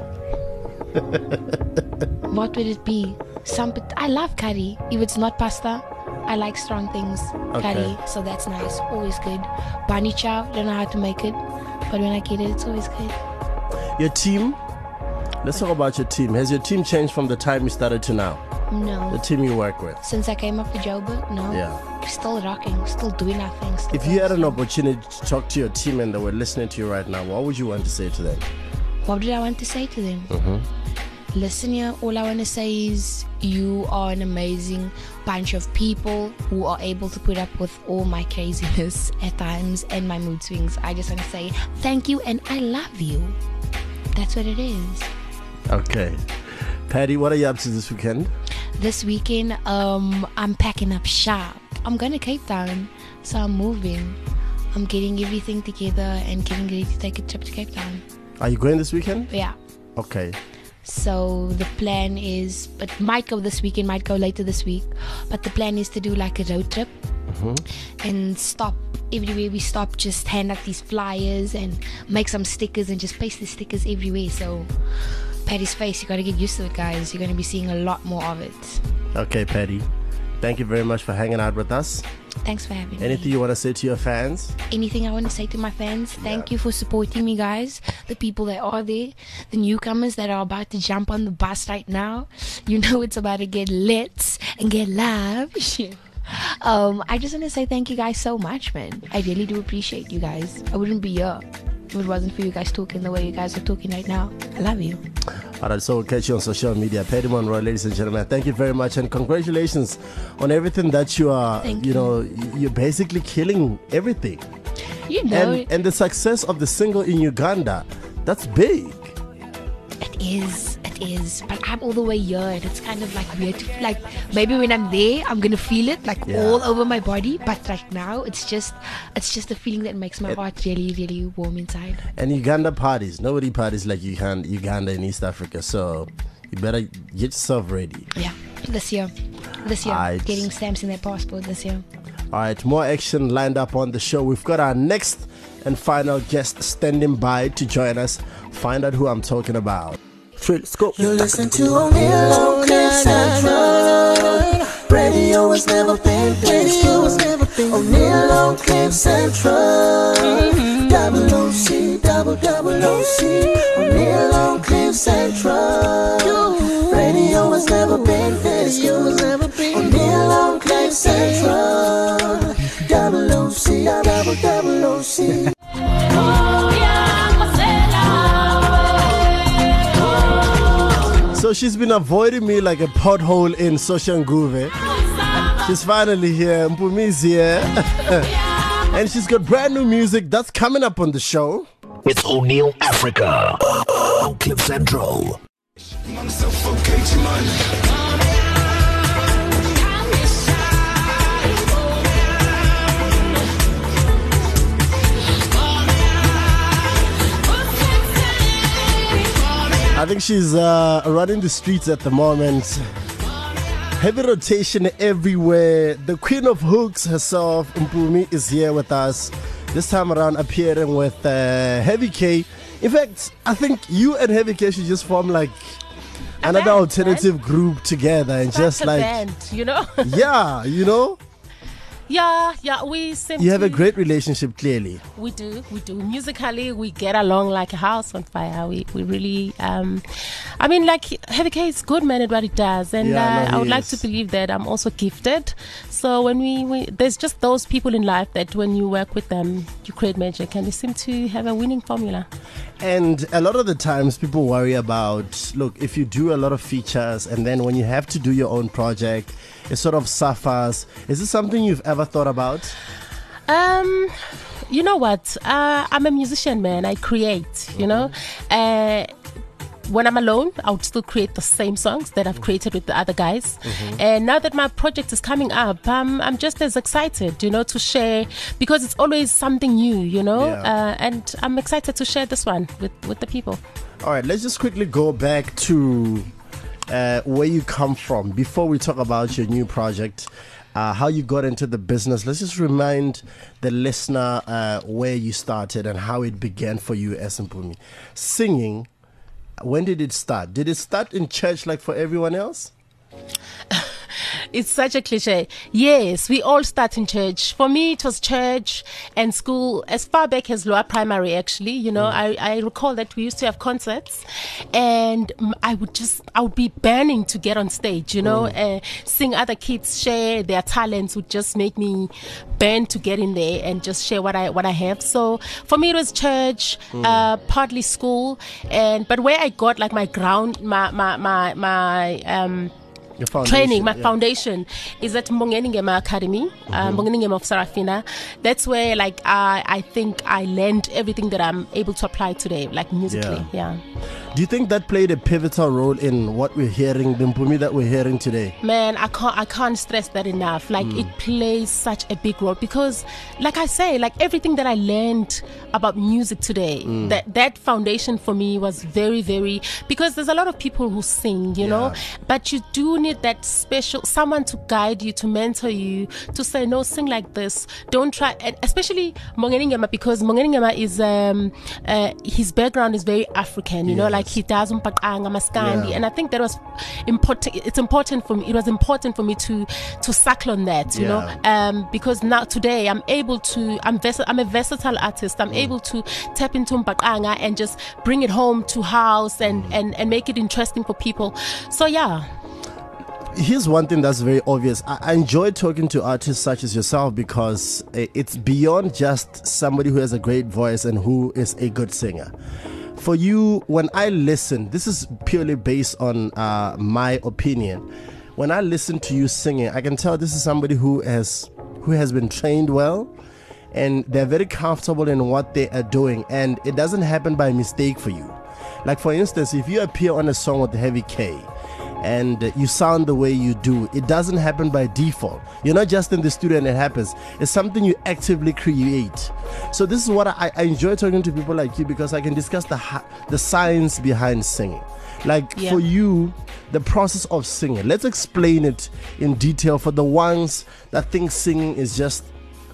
What would it be? I love curry. If it's not pasta, I like strong things. Okay. Curry, so that's nice. Always good. Bani chow, don't know how to make it, but when I get it, it's always good. Your team? Let's talk about your team. Has your team changed from the time you started to now? No. The team you work with? Since I came up to Joburg, no. Yeah. We're still rocking, still doing our thing. If you had an opportunity to talk to your team and they were listening to you right now, what would you want to say to them? What did I want to say to them? Listen here, all I want to say is you are an amazing bunch of people who are able to put up with all my craziness at times and my mood swings. I just want to say thank you and I love you. That's what it is. Okay. Patty, what are you up to this weekend? This weekend, I'm packing up shop. I'm going to Cape Town, so I'm moving. I'm getting everything together and getting ready to take a trip to Cape Town. Are you going this weekend? Yeah. Okay. So the plan is, it might go this weekend, might go later this week, but the plan is to do like a road trip and stop everywhere we stop, just hand out these flyers and make some stickers and just paste the stickers everywhere. So Patty's face, you got to get used to it, guys. You're going to be seeing a lot more of it. Okay, Patty. Thank you very much for hanging out with us. Thanks for having me. Anything you want to say to your fans? Anything I want to say to my fans? Thank you for supporting me, guys. The people that are there, the newcomers that are about to jump on the bus right now. You know it's about to get lit and get live. I just want to say thank you guys so much, man. I really do appreciate you guys. I wouldn't be here if it wasn't for you guys talking the way you guys are talking right now. I love you. All right, so we'll catch you on social media. Patty Monroe, ladies and gentlemen, thank you very much and congratulations on everything that you are. You're basically killing everything. You know, and the success of the single in Uganda, that's big. It is, but I'm all the way here and it's kind of like weird to, like, maybe when I'm there I'm gonna feel it like all over my body, but right now it's just a feeling that makes my heart really, really warm inside. And Uganda parties, nobody parties like Uganda in East Africa, so you better get yourself ready. Yeah, this year, right. Getting stamps in their passport this year. Alright, more action lined up on the show. We've got our next and final guest standing by to join us. Find out who I'm talking about. Let's go. You listen to O'Neal on Cliff Central. Radio has never been this good. O'Neal on Cliff Central. Double OC, double OC. O'Neal on Cliff Central. Radio has never been this good. O'Neal on Cliff Central. Double OC, double OC. So she's been avoiding me like a pothole in Soshanguve. She's finally here. Mpumi's here. And she's got brand new music that's coming up on the show. It's O'Neal Africa on Cliff Central. I think she's running the streets at the moment. Heavy rotation everywhere. The queen of hooks herself, Mpumi, is here with us. This time around appearing with Heavy K. In fact, I think you and Heavy K should just form like another alternative group together and just like band, you know? Yeah, you know? Yeah, we seem you have a great relationship, clearly. We do. Musically, we get along like a house on fire. We really, I mean, like, Heavy K is good, man, at what he does. And I would like to believe that I'm also gifted. So when we there's just those people in life that when you work with them, you create magic. And they seem to have a winning formula. And a lot of the times people worry about, look, if you do a lot of features and then when you have to do your own project, it sort of suffers. Is this something you've ever thought about? You know what? I'm a musician, man. I create, you know. When I'm alone, I would still create the same songs that I've created with the other guys. And now that my project is coming up, I'm just as excited, you know, to share, because it's always something new, you know. And I'm excited to share this one with the people. All right, let's just quickly go back to where you come from before we talk about your new project, how you got into the business. Let's just remind the listener where you started and how it began for you as Mpumi. Singing, when did it start? Did it start in church like for everyone else? It's such a cliche. Yes, we all start in church. For me, it was church and school as far back as lower primary, actually. You know, I recall that we used to have concerts and I would be burning to get on stage, you know, seeing other kids share their talents would just make me burn to get in there and just share what I have. So for me, it was church, partly school, but where I got like my ground, training, my foundation is at Mbongeni Ngema Academy, Mbongeni Ngema of Sarafina. That's where like I think I learned everything that I'm able to apply today, like musically. Yeah. Do you think that played a pivotal role in what we're hearing, the Mpumi that we're hearing today? Man, I can't stress that enough. Like it plays such a big role because, like I say, like everything that I learned about music today, that foundation for me was very, very, because there's a lot of people who sing, you know, but you do need that special someone to guide you, to mentor you, to say no, sing like this, don't try. And especially Mbongeni Ngema, because Mbongeni Ngema is his background is very African, you know, like he does umpaqanga maskandi, and I think that was important. It's important for me. It was important for me to suckle on that, you know, because now today I'm able to. I'm a versatile artist. I'm able to tap into umpaqanga and just bring it home to house and make it interesting for people. So yeah. Here's one thing that's very obvious. I enjoy talking to artists such as yourself because it's beyond just somebody who has a great voice and who is a good singer. For you, when I listen, this is purely based on my opinion. When I listen to you singing, I can tell this is somebody who has been trained well, and they're very comfortable in what they are doing, and it doesn't happen by mistake for you. Like for instance, if you appear on a song with Heavy K, and you sound the way you do, it doesn't happen by default. You're not just in the studio and it happens. It's something you actively create. So this is what I enjoy talking to people like you, because I can discuss the science behind singing. Like for you, the process of singing, let's explain it in detail for the ones that think singing is just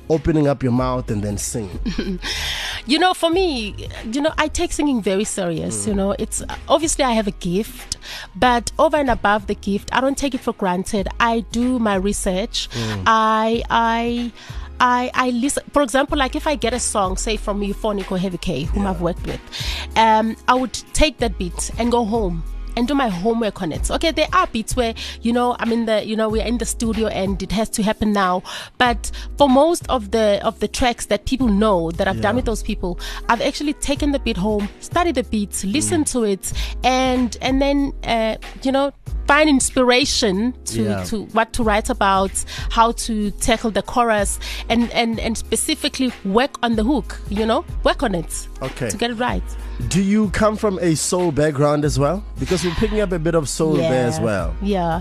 opening up your mouth and then singing? For me, I take singing very serious. It's obviously I have a gift, but over and above the gift, I don't take it for granted. I do my research. I listen. For example, like if I get a song, say from Euphonic or Heavy K, whom I've worked with, I would take that beat and go home and do my homework on it. Okay, there are beats where, I'm in the, we're in the studio and it has to happen now. But for most of the tracks that people know that I've done with those people, I've actually taken the beat home, studied the beats, listened to it, and then, find inspiration to what to write about, how to tackle the chorus, and specifically work on the hook, work on it to get it right. Do you come from a soul background as well? Because we're picking up a bit of soul there as well. Yeah.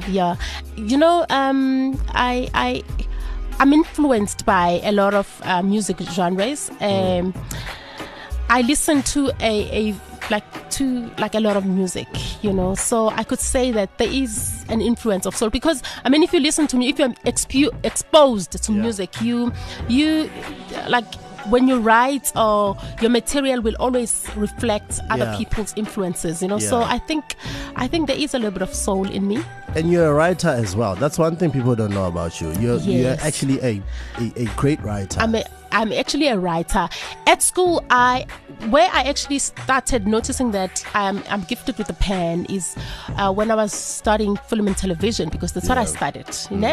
I'm influenced by a lot of music genres. I listen to a lot of music, so I could say that there is an influence of soul, because if you listen to me, if you're exposed to music, you like when you write, or your material will always reflect other people's influences, so I think there is a little bit of soul in me. And you're a writer as well. That's one thing people don't know about you. You're actually a great writer. I'm actually a writer. At school, where I actually started noticing that I'm gifted with a pen is when I was studying film and television, because that's what I studied,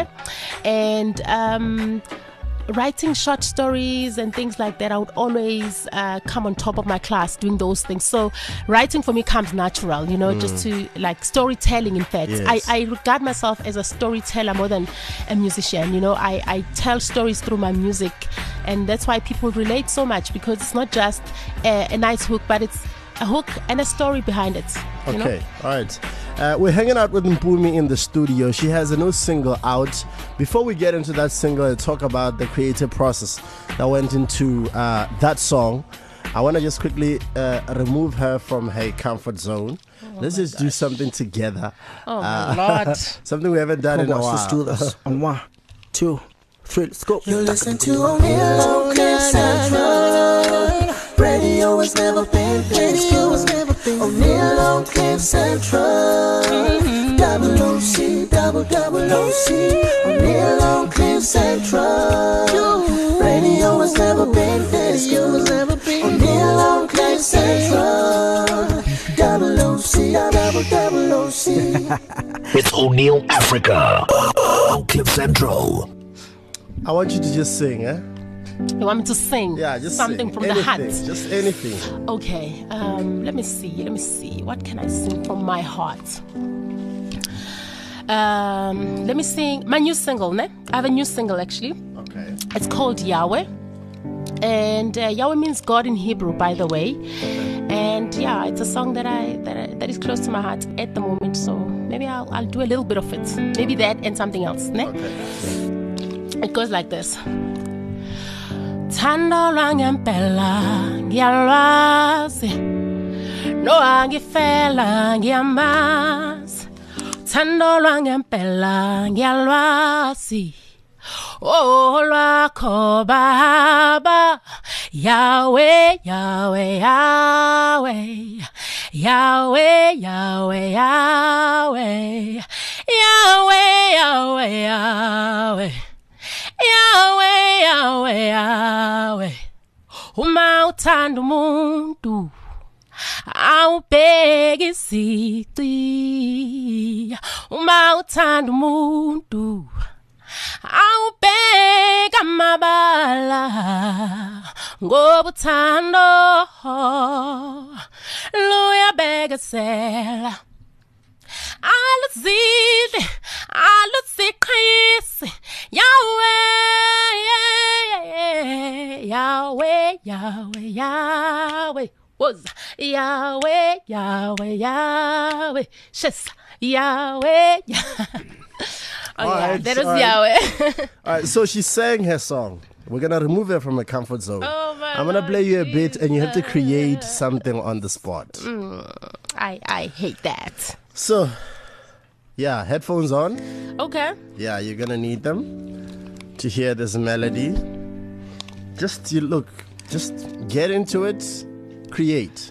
and writing short stories and things like that, I would always come on top of my class doing those things. So writing for me comes natural, just to like storytelling. In fact, I regard myself as a storyteller more than a musician. I tell stories through my music, and that's why people relate so much, because it's not just a nice hook, but it's a hook and a story behind it. Okay, all right. We're hanging out with Mpumi in the studio. She has a new single out. Before we get into that single and talk about the creative process that went into that song, I want to just quickly remove her from her comfort zone. Let's just do something together. Oh my Lord. Something we haven't done in a while. Let's do this. On 1, 2, 3, let's go. You listen to O'Neal on Cliff Central. Radio has never been this good. O'Neal on Cliff Central. Double OC, double OC. O'Neal on Cliff Central. Radio has never been this good. O'Neal on Cliff Central. Double OC, double OC. It's O'Neal Africa on Cliff Central. I want you to just sing, You want me to sing? Yeah, just something sing. from Anything, the heart. Just anything. Okay. Let me see. What can I sing from my heart? Let me sing my new single. I have a new single actually. Okay. It's called Yahweh, and Yahweh means God in Hebrew, by the way. And it's a song that is close to my heart at the moment. So maybe I'll do a little bit of it. Maybe that and something else. Okay. It goes like this. Thando lwangempela ngiyalwazi, no angifela ngiyamazi. Thando lwangempela ngiyalwazi, oh lwakho Baba. Yahweh, Yahweh, Yahweh, Yahweh, Yahweh, Yahweh, Yahweh, Yahweh, Yahweh. Yahweh, Yahweh, Yahweh. Uma uthanda umuntu awubheki isici. Uma uthanda umuntu awubheka amabala. Ngoba uthando luyabekesela. Aluzidle, aluziqhisi. Yahweh, Yahweh, Yahweh, Yahweh. Was Yahweh, Yahweh, Yahweh. Shes Yahweh, that was Yahweh. All right, so she sang her song. We're going to remove her from her comfort zone. I'm going to play you a bit, and you have to create something on the spot. I hate that. So, headphones on. Okay. Yeah, you're going to need them to hear this melody. just get into it, create.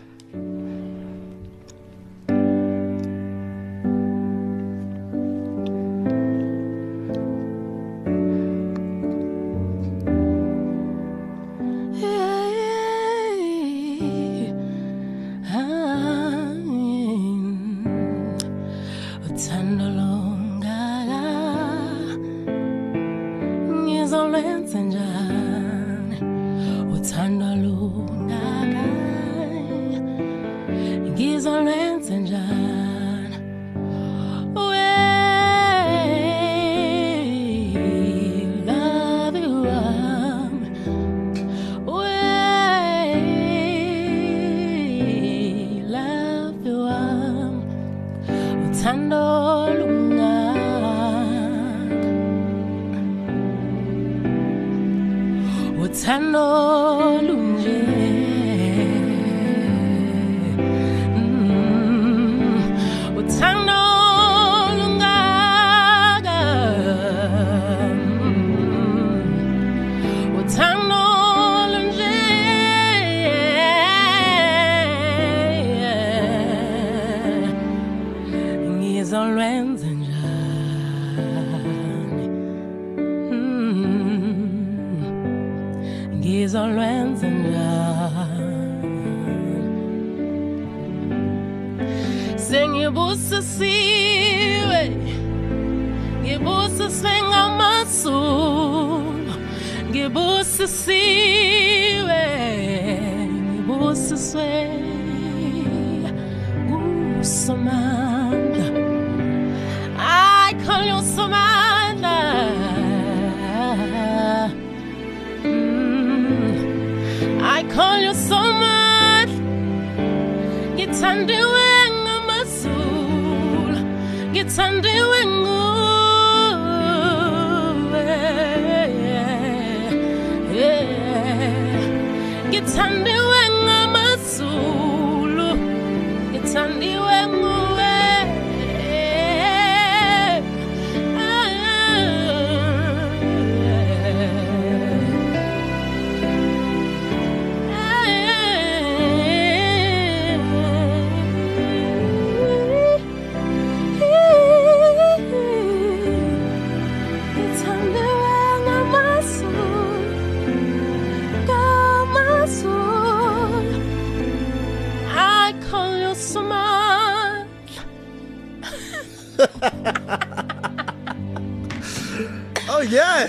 Oh yeah,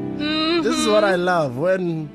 this is what I love when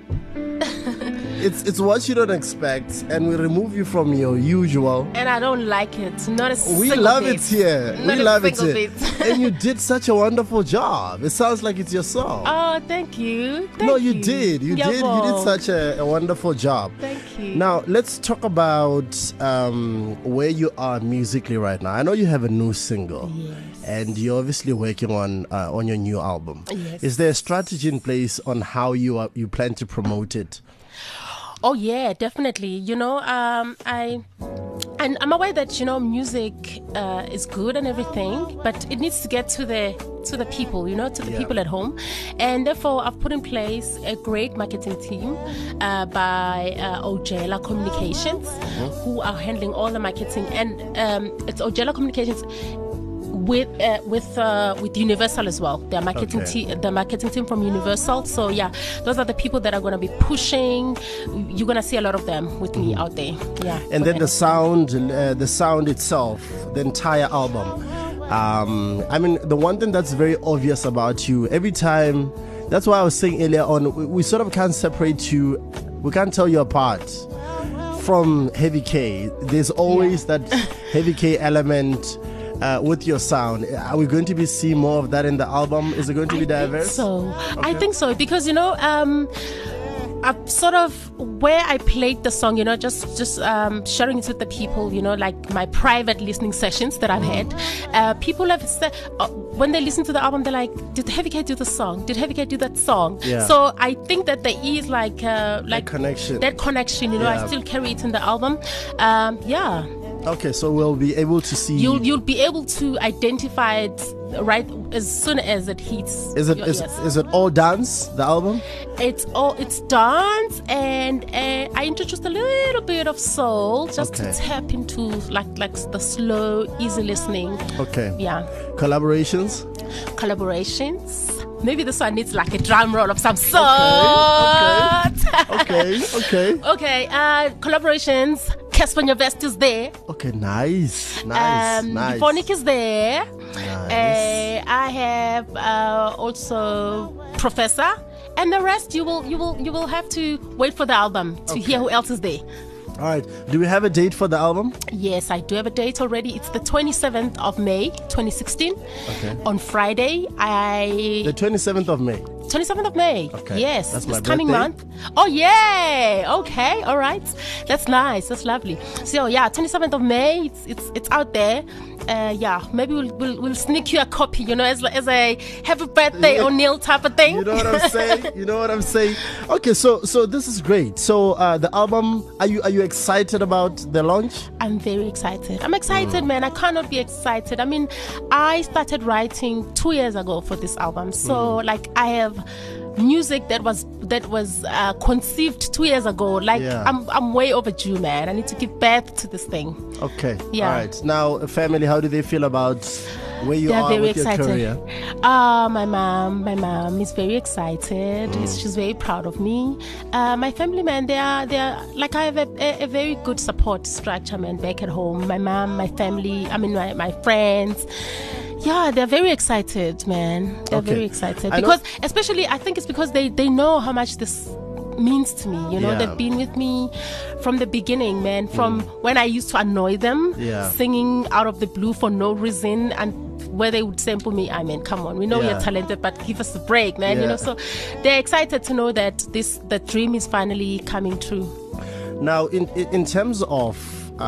it's what you don't expect, and we remove you from your usual. And I don't like it. Not a single We love bit. it here. Not We a love it single here. bit. And you did such a wonderful job. It sounds like it's your song. Oh, thank you. No, you did. You did. You did Yabo. such a wonderful job. Thank you. Now, let's talk about where you are musically right now. I know you have a new single. Yes. And you're obviously working on your new album. Yes. Is there a strategy in place on how you plan to promote it? Oh yeah, definitely. You know, I'm aware that music is good and everything, but it needs to get to the people, to the people at home, and therefore I've put in place a great marketing team by Ojela Communications, who are handling all the marketing, and it's Ojela Communications with Universal as well. Their marketing the marketing team from Universal. So yeah, those are the people that are going to be pushing. You're going to see a lot of them with me out there. Yeah. And then the sound itself, the entire album. I mean, the one thing that's very obvious about you, every time, that's why I was saying earlier on, we sort of can't separate you, we can't tell you apart from Heavy K. There's always that Heavy K element with your sound. Are we going to be seeing more of that in the album? Is it going to be diverse? I think so, because I've sort of, where I played the song, just sharing it with the people, like my private listening sessions that I've had. People have said, when they listen to the album, they're like, did Heavy K do the song? Did Heavy K do that song? Yeah. So I think that there is like connection. That connection, I still carry it in the album. Okay, so we'll be able to see. You'll be able to identify it right as soon as it hits. Is it all dance, the album? It's dance, and I introduced a little bit of soul just to tap into like the slow, easy listening. Okay. Yeah. Collaborations. Maybe this one needs like a drum roll of some sort. Okay. Okay. Collaborations. Casper Nyovest is there. Okay, nice. Euphonic is there. Nice. I have also Professor, and the rest you will have to wait for the album to hear who else is there. All right. Do we have a date for the album? Yes, I do have a date already. It's the 27th of May, 2016. Okay. On Friday, The 27th of May. 27th of May. Okay. Yes, that's this my coming birthday. month. Oh, yay! Okay, all right. That's nice. That's lovely. So yeah, 27th of May. It's out there. Maybe we'll sneak you a copy. You know, as a happy birthday O'Neal type of thing. You know what I'm saying? Okay, so this is great. So the album, are you excited about the launch? I'm very excited. I'm excited, man. I cannot be excited. I mean, I started writing 2 years ago for this album. So like I have music that was conceived 2 years ago. Like I'm way overdue, man. I need to give birth to this thing. Okay. Yeah. All right. Now, family, how do they feel about where you are with your career? My mom is very excited. She's very proud of me. My family, man, they are like, I have a very good support structure, man, back at home. My mom, my family, my friends. Yeah, they're very excited, man. They're very excited because, especially, I think it's because they know how much this means to me. You know, they've been with me from the beginning, man. From when I used to annoy them, singing out of the blue for no reason, and where they would sample me. I mean, come on, we know you're talented, but give us a break, man. You know, so they're excited to know that the dream is finally coming true. Now, in terms of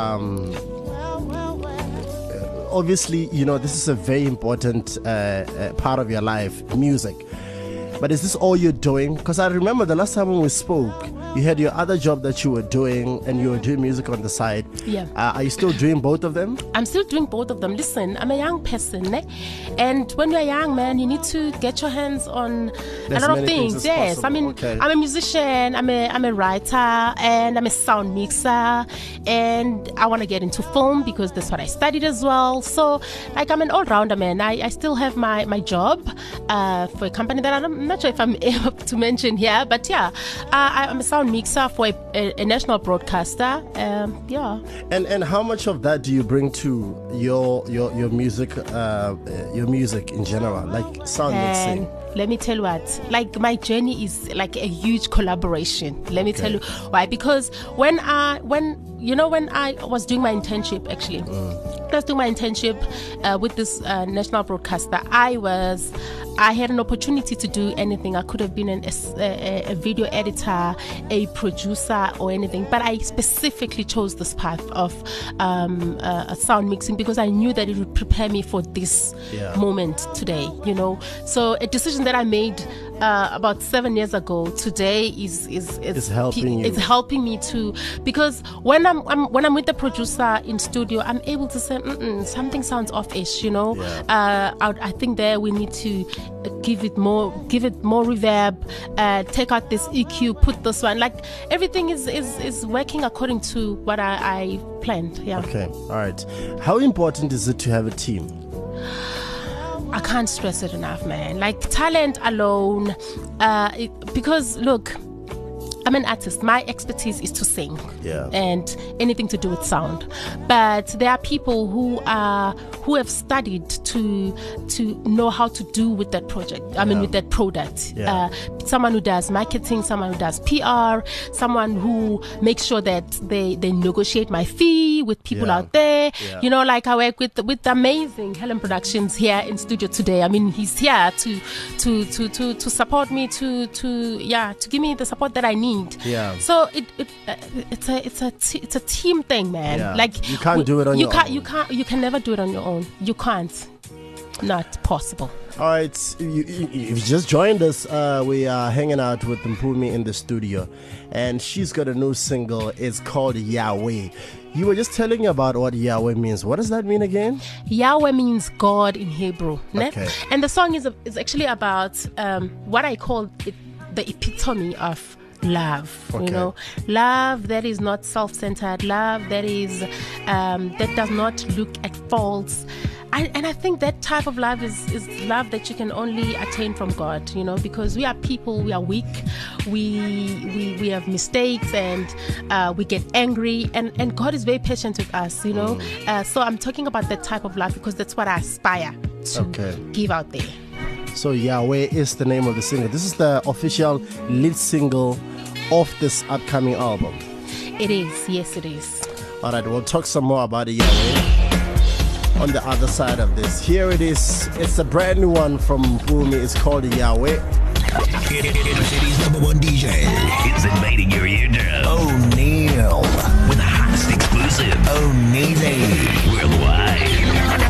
obviously, you know, this is a very important part of your life, music. But is this all you're doing? Because I remember the last time when we spoke, you had your other job that you were doing, and you were doing music on the side. Yeah. Are you still doing both of them? I'm still doing both of them. Listen, I'm a young person, and when you're young, man, you need to get your hands on a lot of things. Yes, possible. I mean, I'm a musician, I'm a writer, and I'm a sound mixer, and I want to get into film because that's what I studied as well. So, like, I'm an all-rounder, man. I still have my job for a company that I'm not sure if I'm able to mention here, but yeah, I'm a sound mixer for a national broadcaster. And how much of that do you bring to your music in general, like sound mixing? Let me tell you what, like, my journey is like a huge collaboration. Let me tell you why. Because when I was doing my internship, actually, when I was doing my internship with this national broadcaster, I had an opportunity to do anything. I could have been a video editor, a producer, or anything. But I specifically chose this path of sound mixing because I knew that it would prepare me for this moment today. You know, so a decision that I made about 7 years ago today is helping you. It's helping me to, because when I'm with the producer in studio, I'm able to say something sounds off-ish. You know, I think there we need to give it more reverb, take out this EQ, put this one. Like, everything is working according to what I planned. Yeah. Okay. All right. How important is it to have a team? I can't stress it enough, man. Like, talent alone, because look, I'm an artist. My expertise is to sing and anything to do with sound. But there are people who have studied to know how to do with that project. I mean, with that product. Someone who does marketing, someone who does PR, someone who makes sure that they negotiate my fee with people out there. You know, like, I work with the amazing Helen Productions here in studio today. I mean, he's here to support me, to give me the support that I need. So it's a team thing, man. Like, you can't do it on your own. You can never do it on your own. You can't. Not possible. All right, if you just joined us, we are hanging out with Mpumi in the studio, and she's got a new single. It's called Yahweh. You were just telling me about what Yahweh means. What does that mean again? Yahweh means God in Hebrew. Okay. And the song is actually about what I call it, the epitome of love. Okay. You know, love that is not self-centered, love that is that does not look at faults. And I think that type of love is love that you can only attain from God, you know, because we are people, we are weak, we have mistakes, and we get angry, and God is very patient with us, you know. So I'm talking about that type of love because that's what I aspire to give out there. So Yahweh is the name of the single. This is the official lead single of this upcoming album. It is, yes it is. All right, we'll talk some more about the Yahweh on the other side of this. Here it is. It's a brand new one from Boomy. It's called Yahweh. Inner City's #1 DJ. It's invading your eardrum. O'Neal with the hottest exclusive. O'Neal worldwide.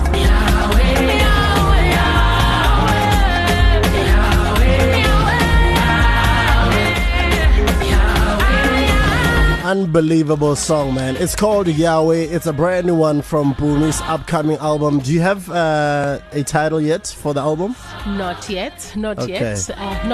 Unbelievable song, man. It's called Yahweh. It's a brand new one from Boomy's upcoming album. Do you have a title yet for the album? Not yet. No, not yet.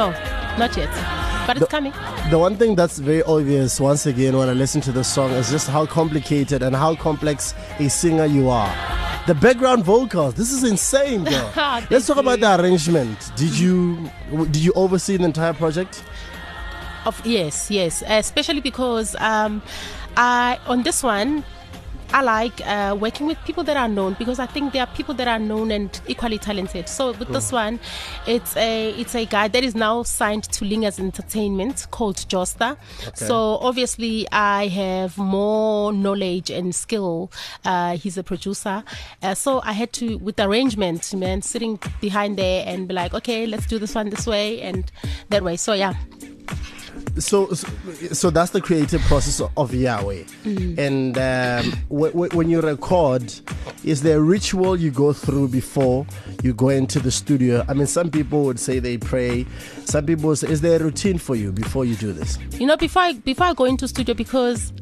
But it's coming. The one thing that's very obvious, once again, when I listen to the song, is just how complicated and how complex a singer you are. The background vocals, this is insane, girl. Let's talk about the arrangement. Did you oversee the entire project? Yes, especially because on this one I like working with people that are known, because I think there are people that are known and equally talented. So with this one, it's a guy that is now signed to Lingers Entertainment called Josta. Okay. So obviously I have more knowledge and skill. He's a producer, so I had to, with arrangement, man, sitting behind there and be like, okay, let's do this one this way and that way. So yeah. So that's the creative process of Yahweh. And when you record, is there a ritual you go through before you go into the studio? I mean, some people would say they pray. Some people would say, is there a routine for you before you do this? You know, before I go into studio, because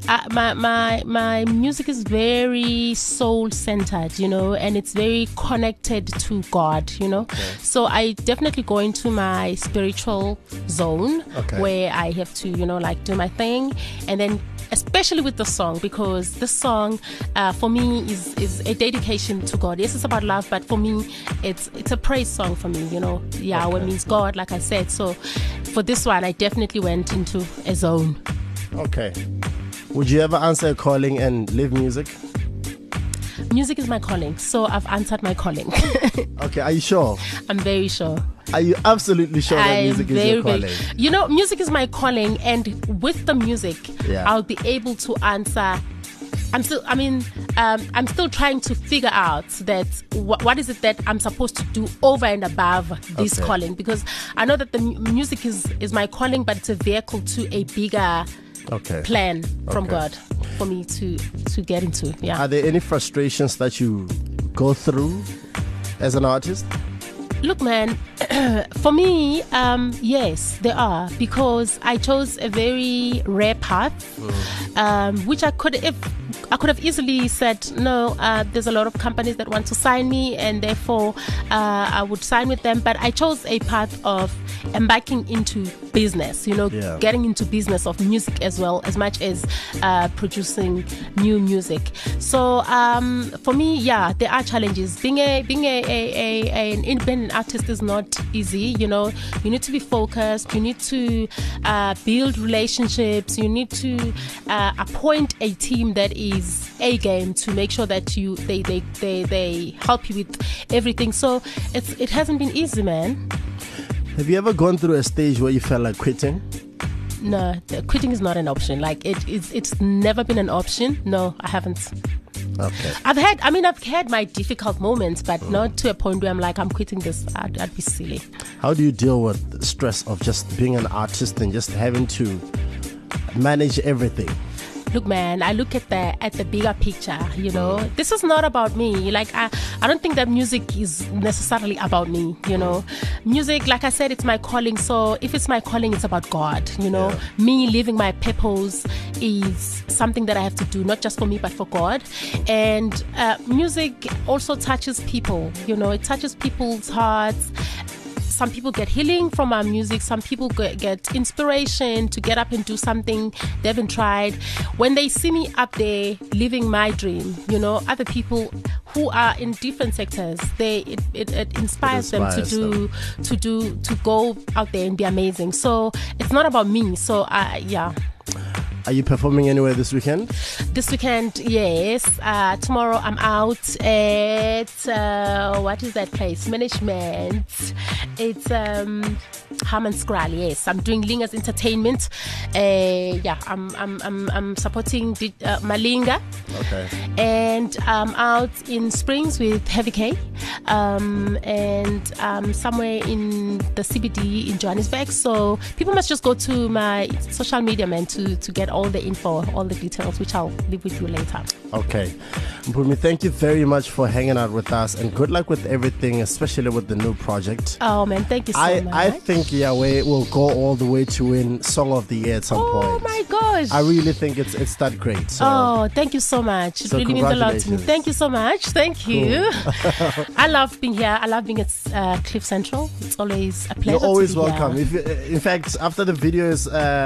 my music is very soul centered, you know, and it's very connected to God, you know. Okay. So I definitely go into my spiritual zone, where I have to, you know, like do my thing. And then especially with the song, because this song for me is a dedication to God. Yes, it's about love, but for me it's a praise song for me, you know. Yahweh means God, like I said. So for this one, I definitely went into a zone. Okay. Would you ever answer a calling and leave music? Music is my calling, so I've answered my calling. Okay, are you sure? I'm very sure. Are you absolutely sure that music is your calling? You know, music is my calling, and with the music, I'll be able to answer. I'm still trying to figure out that what is it that I'm supposed to do over and above this calling, because I know that the music is my calling, but it's a vehicle to a bigger plan from God for me to get into. Yeah. Are there any frustrations that you go through as an artist? Look, man, for me, yes, there are, because I chose a very rare path, which I could have easily said, no, there's a lot of companies that want to sign me, and therefore I would sign with them. But I chose a path of embarking into business, you know, getting into business of music as well, as much as producing new music. So for me, there are challenges. Being an independent artist is not easy, you know. You need to be focused, you need to build relationships, you need to appoint a team that is A game to make sure that they help you with everything. So it hasn't been easy, man. Have you ever gone through a stage where you felt like quitting? No, quitting is not an option. Like it's never been an option. No, I haven't. Okay. I've had my difficult moments, but not to a point where I'm like, I'm quitting this. I'd be silly. How do you deal with the stress of just being an artist and just having to manage everything? look, man, I look at the bigger picture, you know. This is not about me. Like, I don't think that music is necessarily about me, you know. Music, like I said, it's my calling. So if it's my calling, it's about God, you know. Yeah. Me living my purpose is something that I have to do, not just for me, but for God. And music also touches people, you know. It touches people's hearts. Some people get healing from our music. Some people get inspiration to get up and do something they haven't tried. When they see me up there living my dream, you know, other people who are in different sectors, it inspires them to go out there and be amazing. So it's not about me. So yeah. Are you performing anywhere this weekend? This weekend, yes. Tomorrow I'm out at what is that place? Management. It's Hammanskraal. Yes, I'm doing Linga's Entertainment. Yeah, I'm supporting Malinga. Okay. And I'm out in Springs with Heavy K. And somewhere in the CBD in Johannesburg. So people must just go to my social media, man, to get all the info, all the details, which I'll leave with you later. Okay. Mpumi, thank you very much for hanging out with us, and good luck with everything, especially with the new project. Oh man, thank you so much. I think Yahweh will go all the way to win Song of the Year at some point. Oh my gosh. I really think it's that great. So, oh, thank you so much. It really means a lot to me. Thank you so much. Thank you. Cool. I love being here. I love being at Cliff Central. It's always a pleasure. You're always to be welcome. here. In fact, after the video is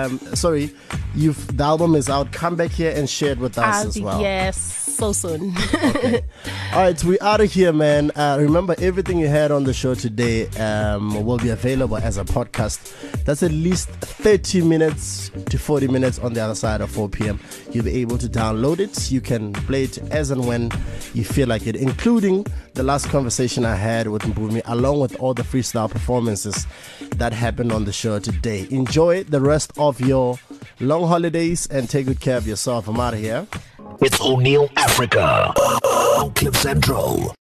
the album is out, come back here and share it with us as well. Yes, so soon. Okay. All right, we out of here, man. Remember, everything you heard on the show today will be available as a podcast. That's at least 30 minutes to 40 minutes on the other side of 4 p.m. You'll be able to download it. You can play it as and when you feel like it, including the last conversation I had with Mpumi, along with all the freestyle performances that happened on the show today. Enjoy the rest of your long holidays and take good care of yourself. I'm out of here. It's O'Neill Africa on Cliff Central.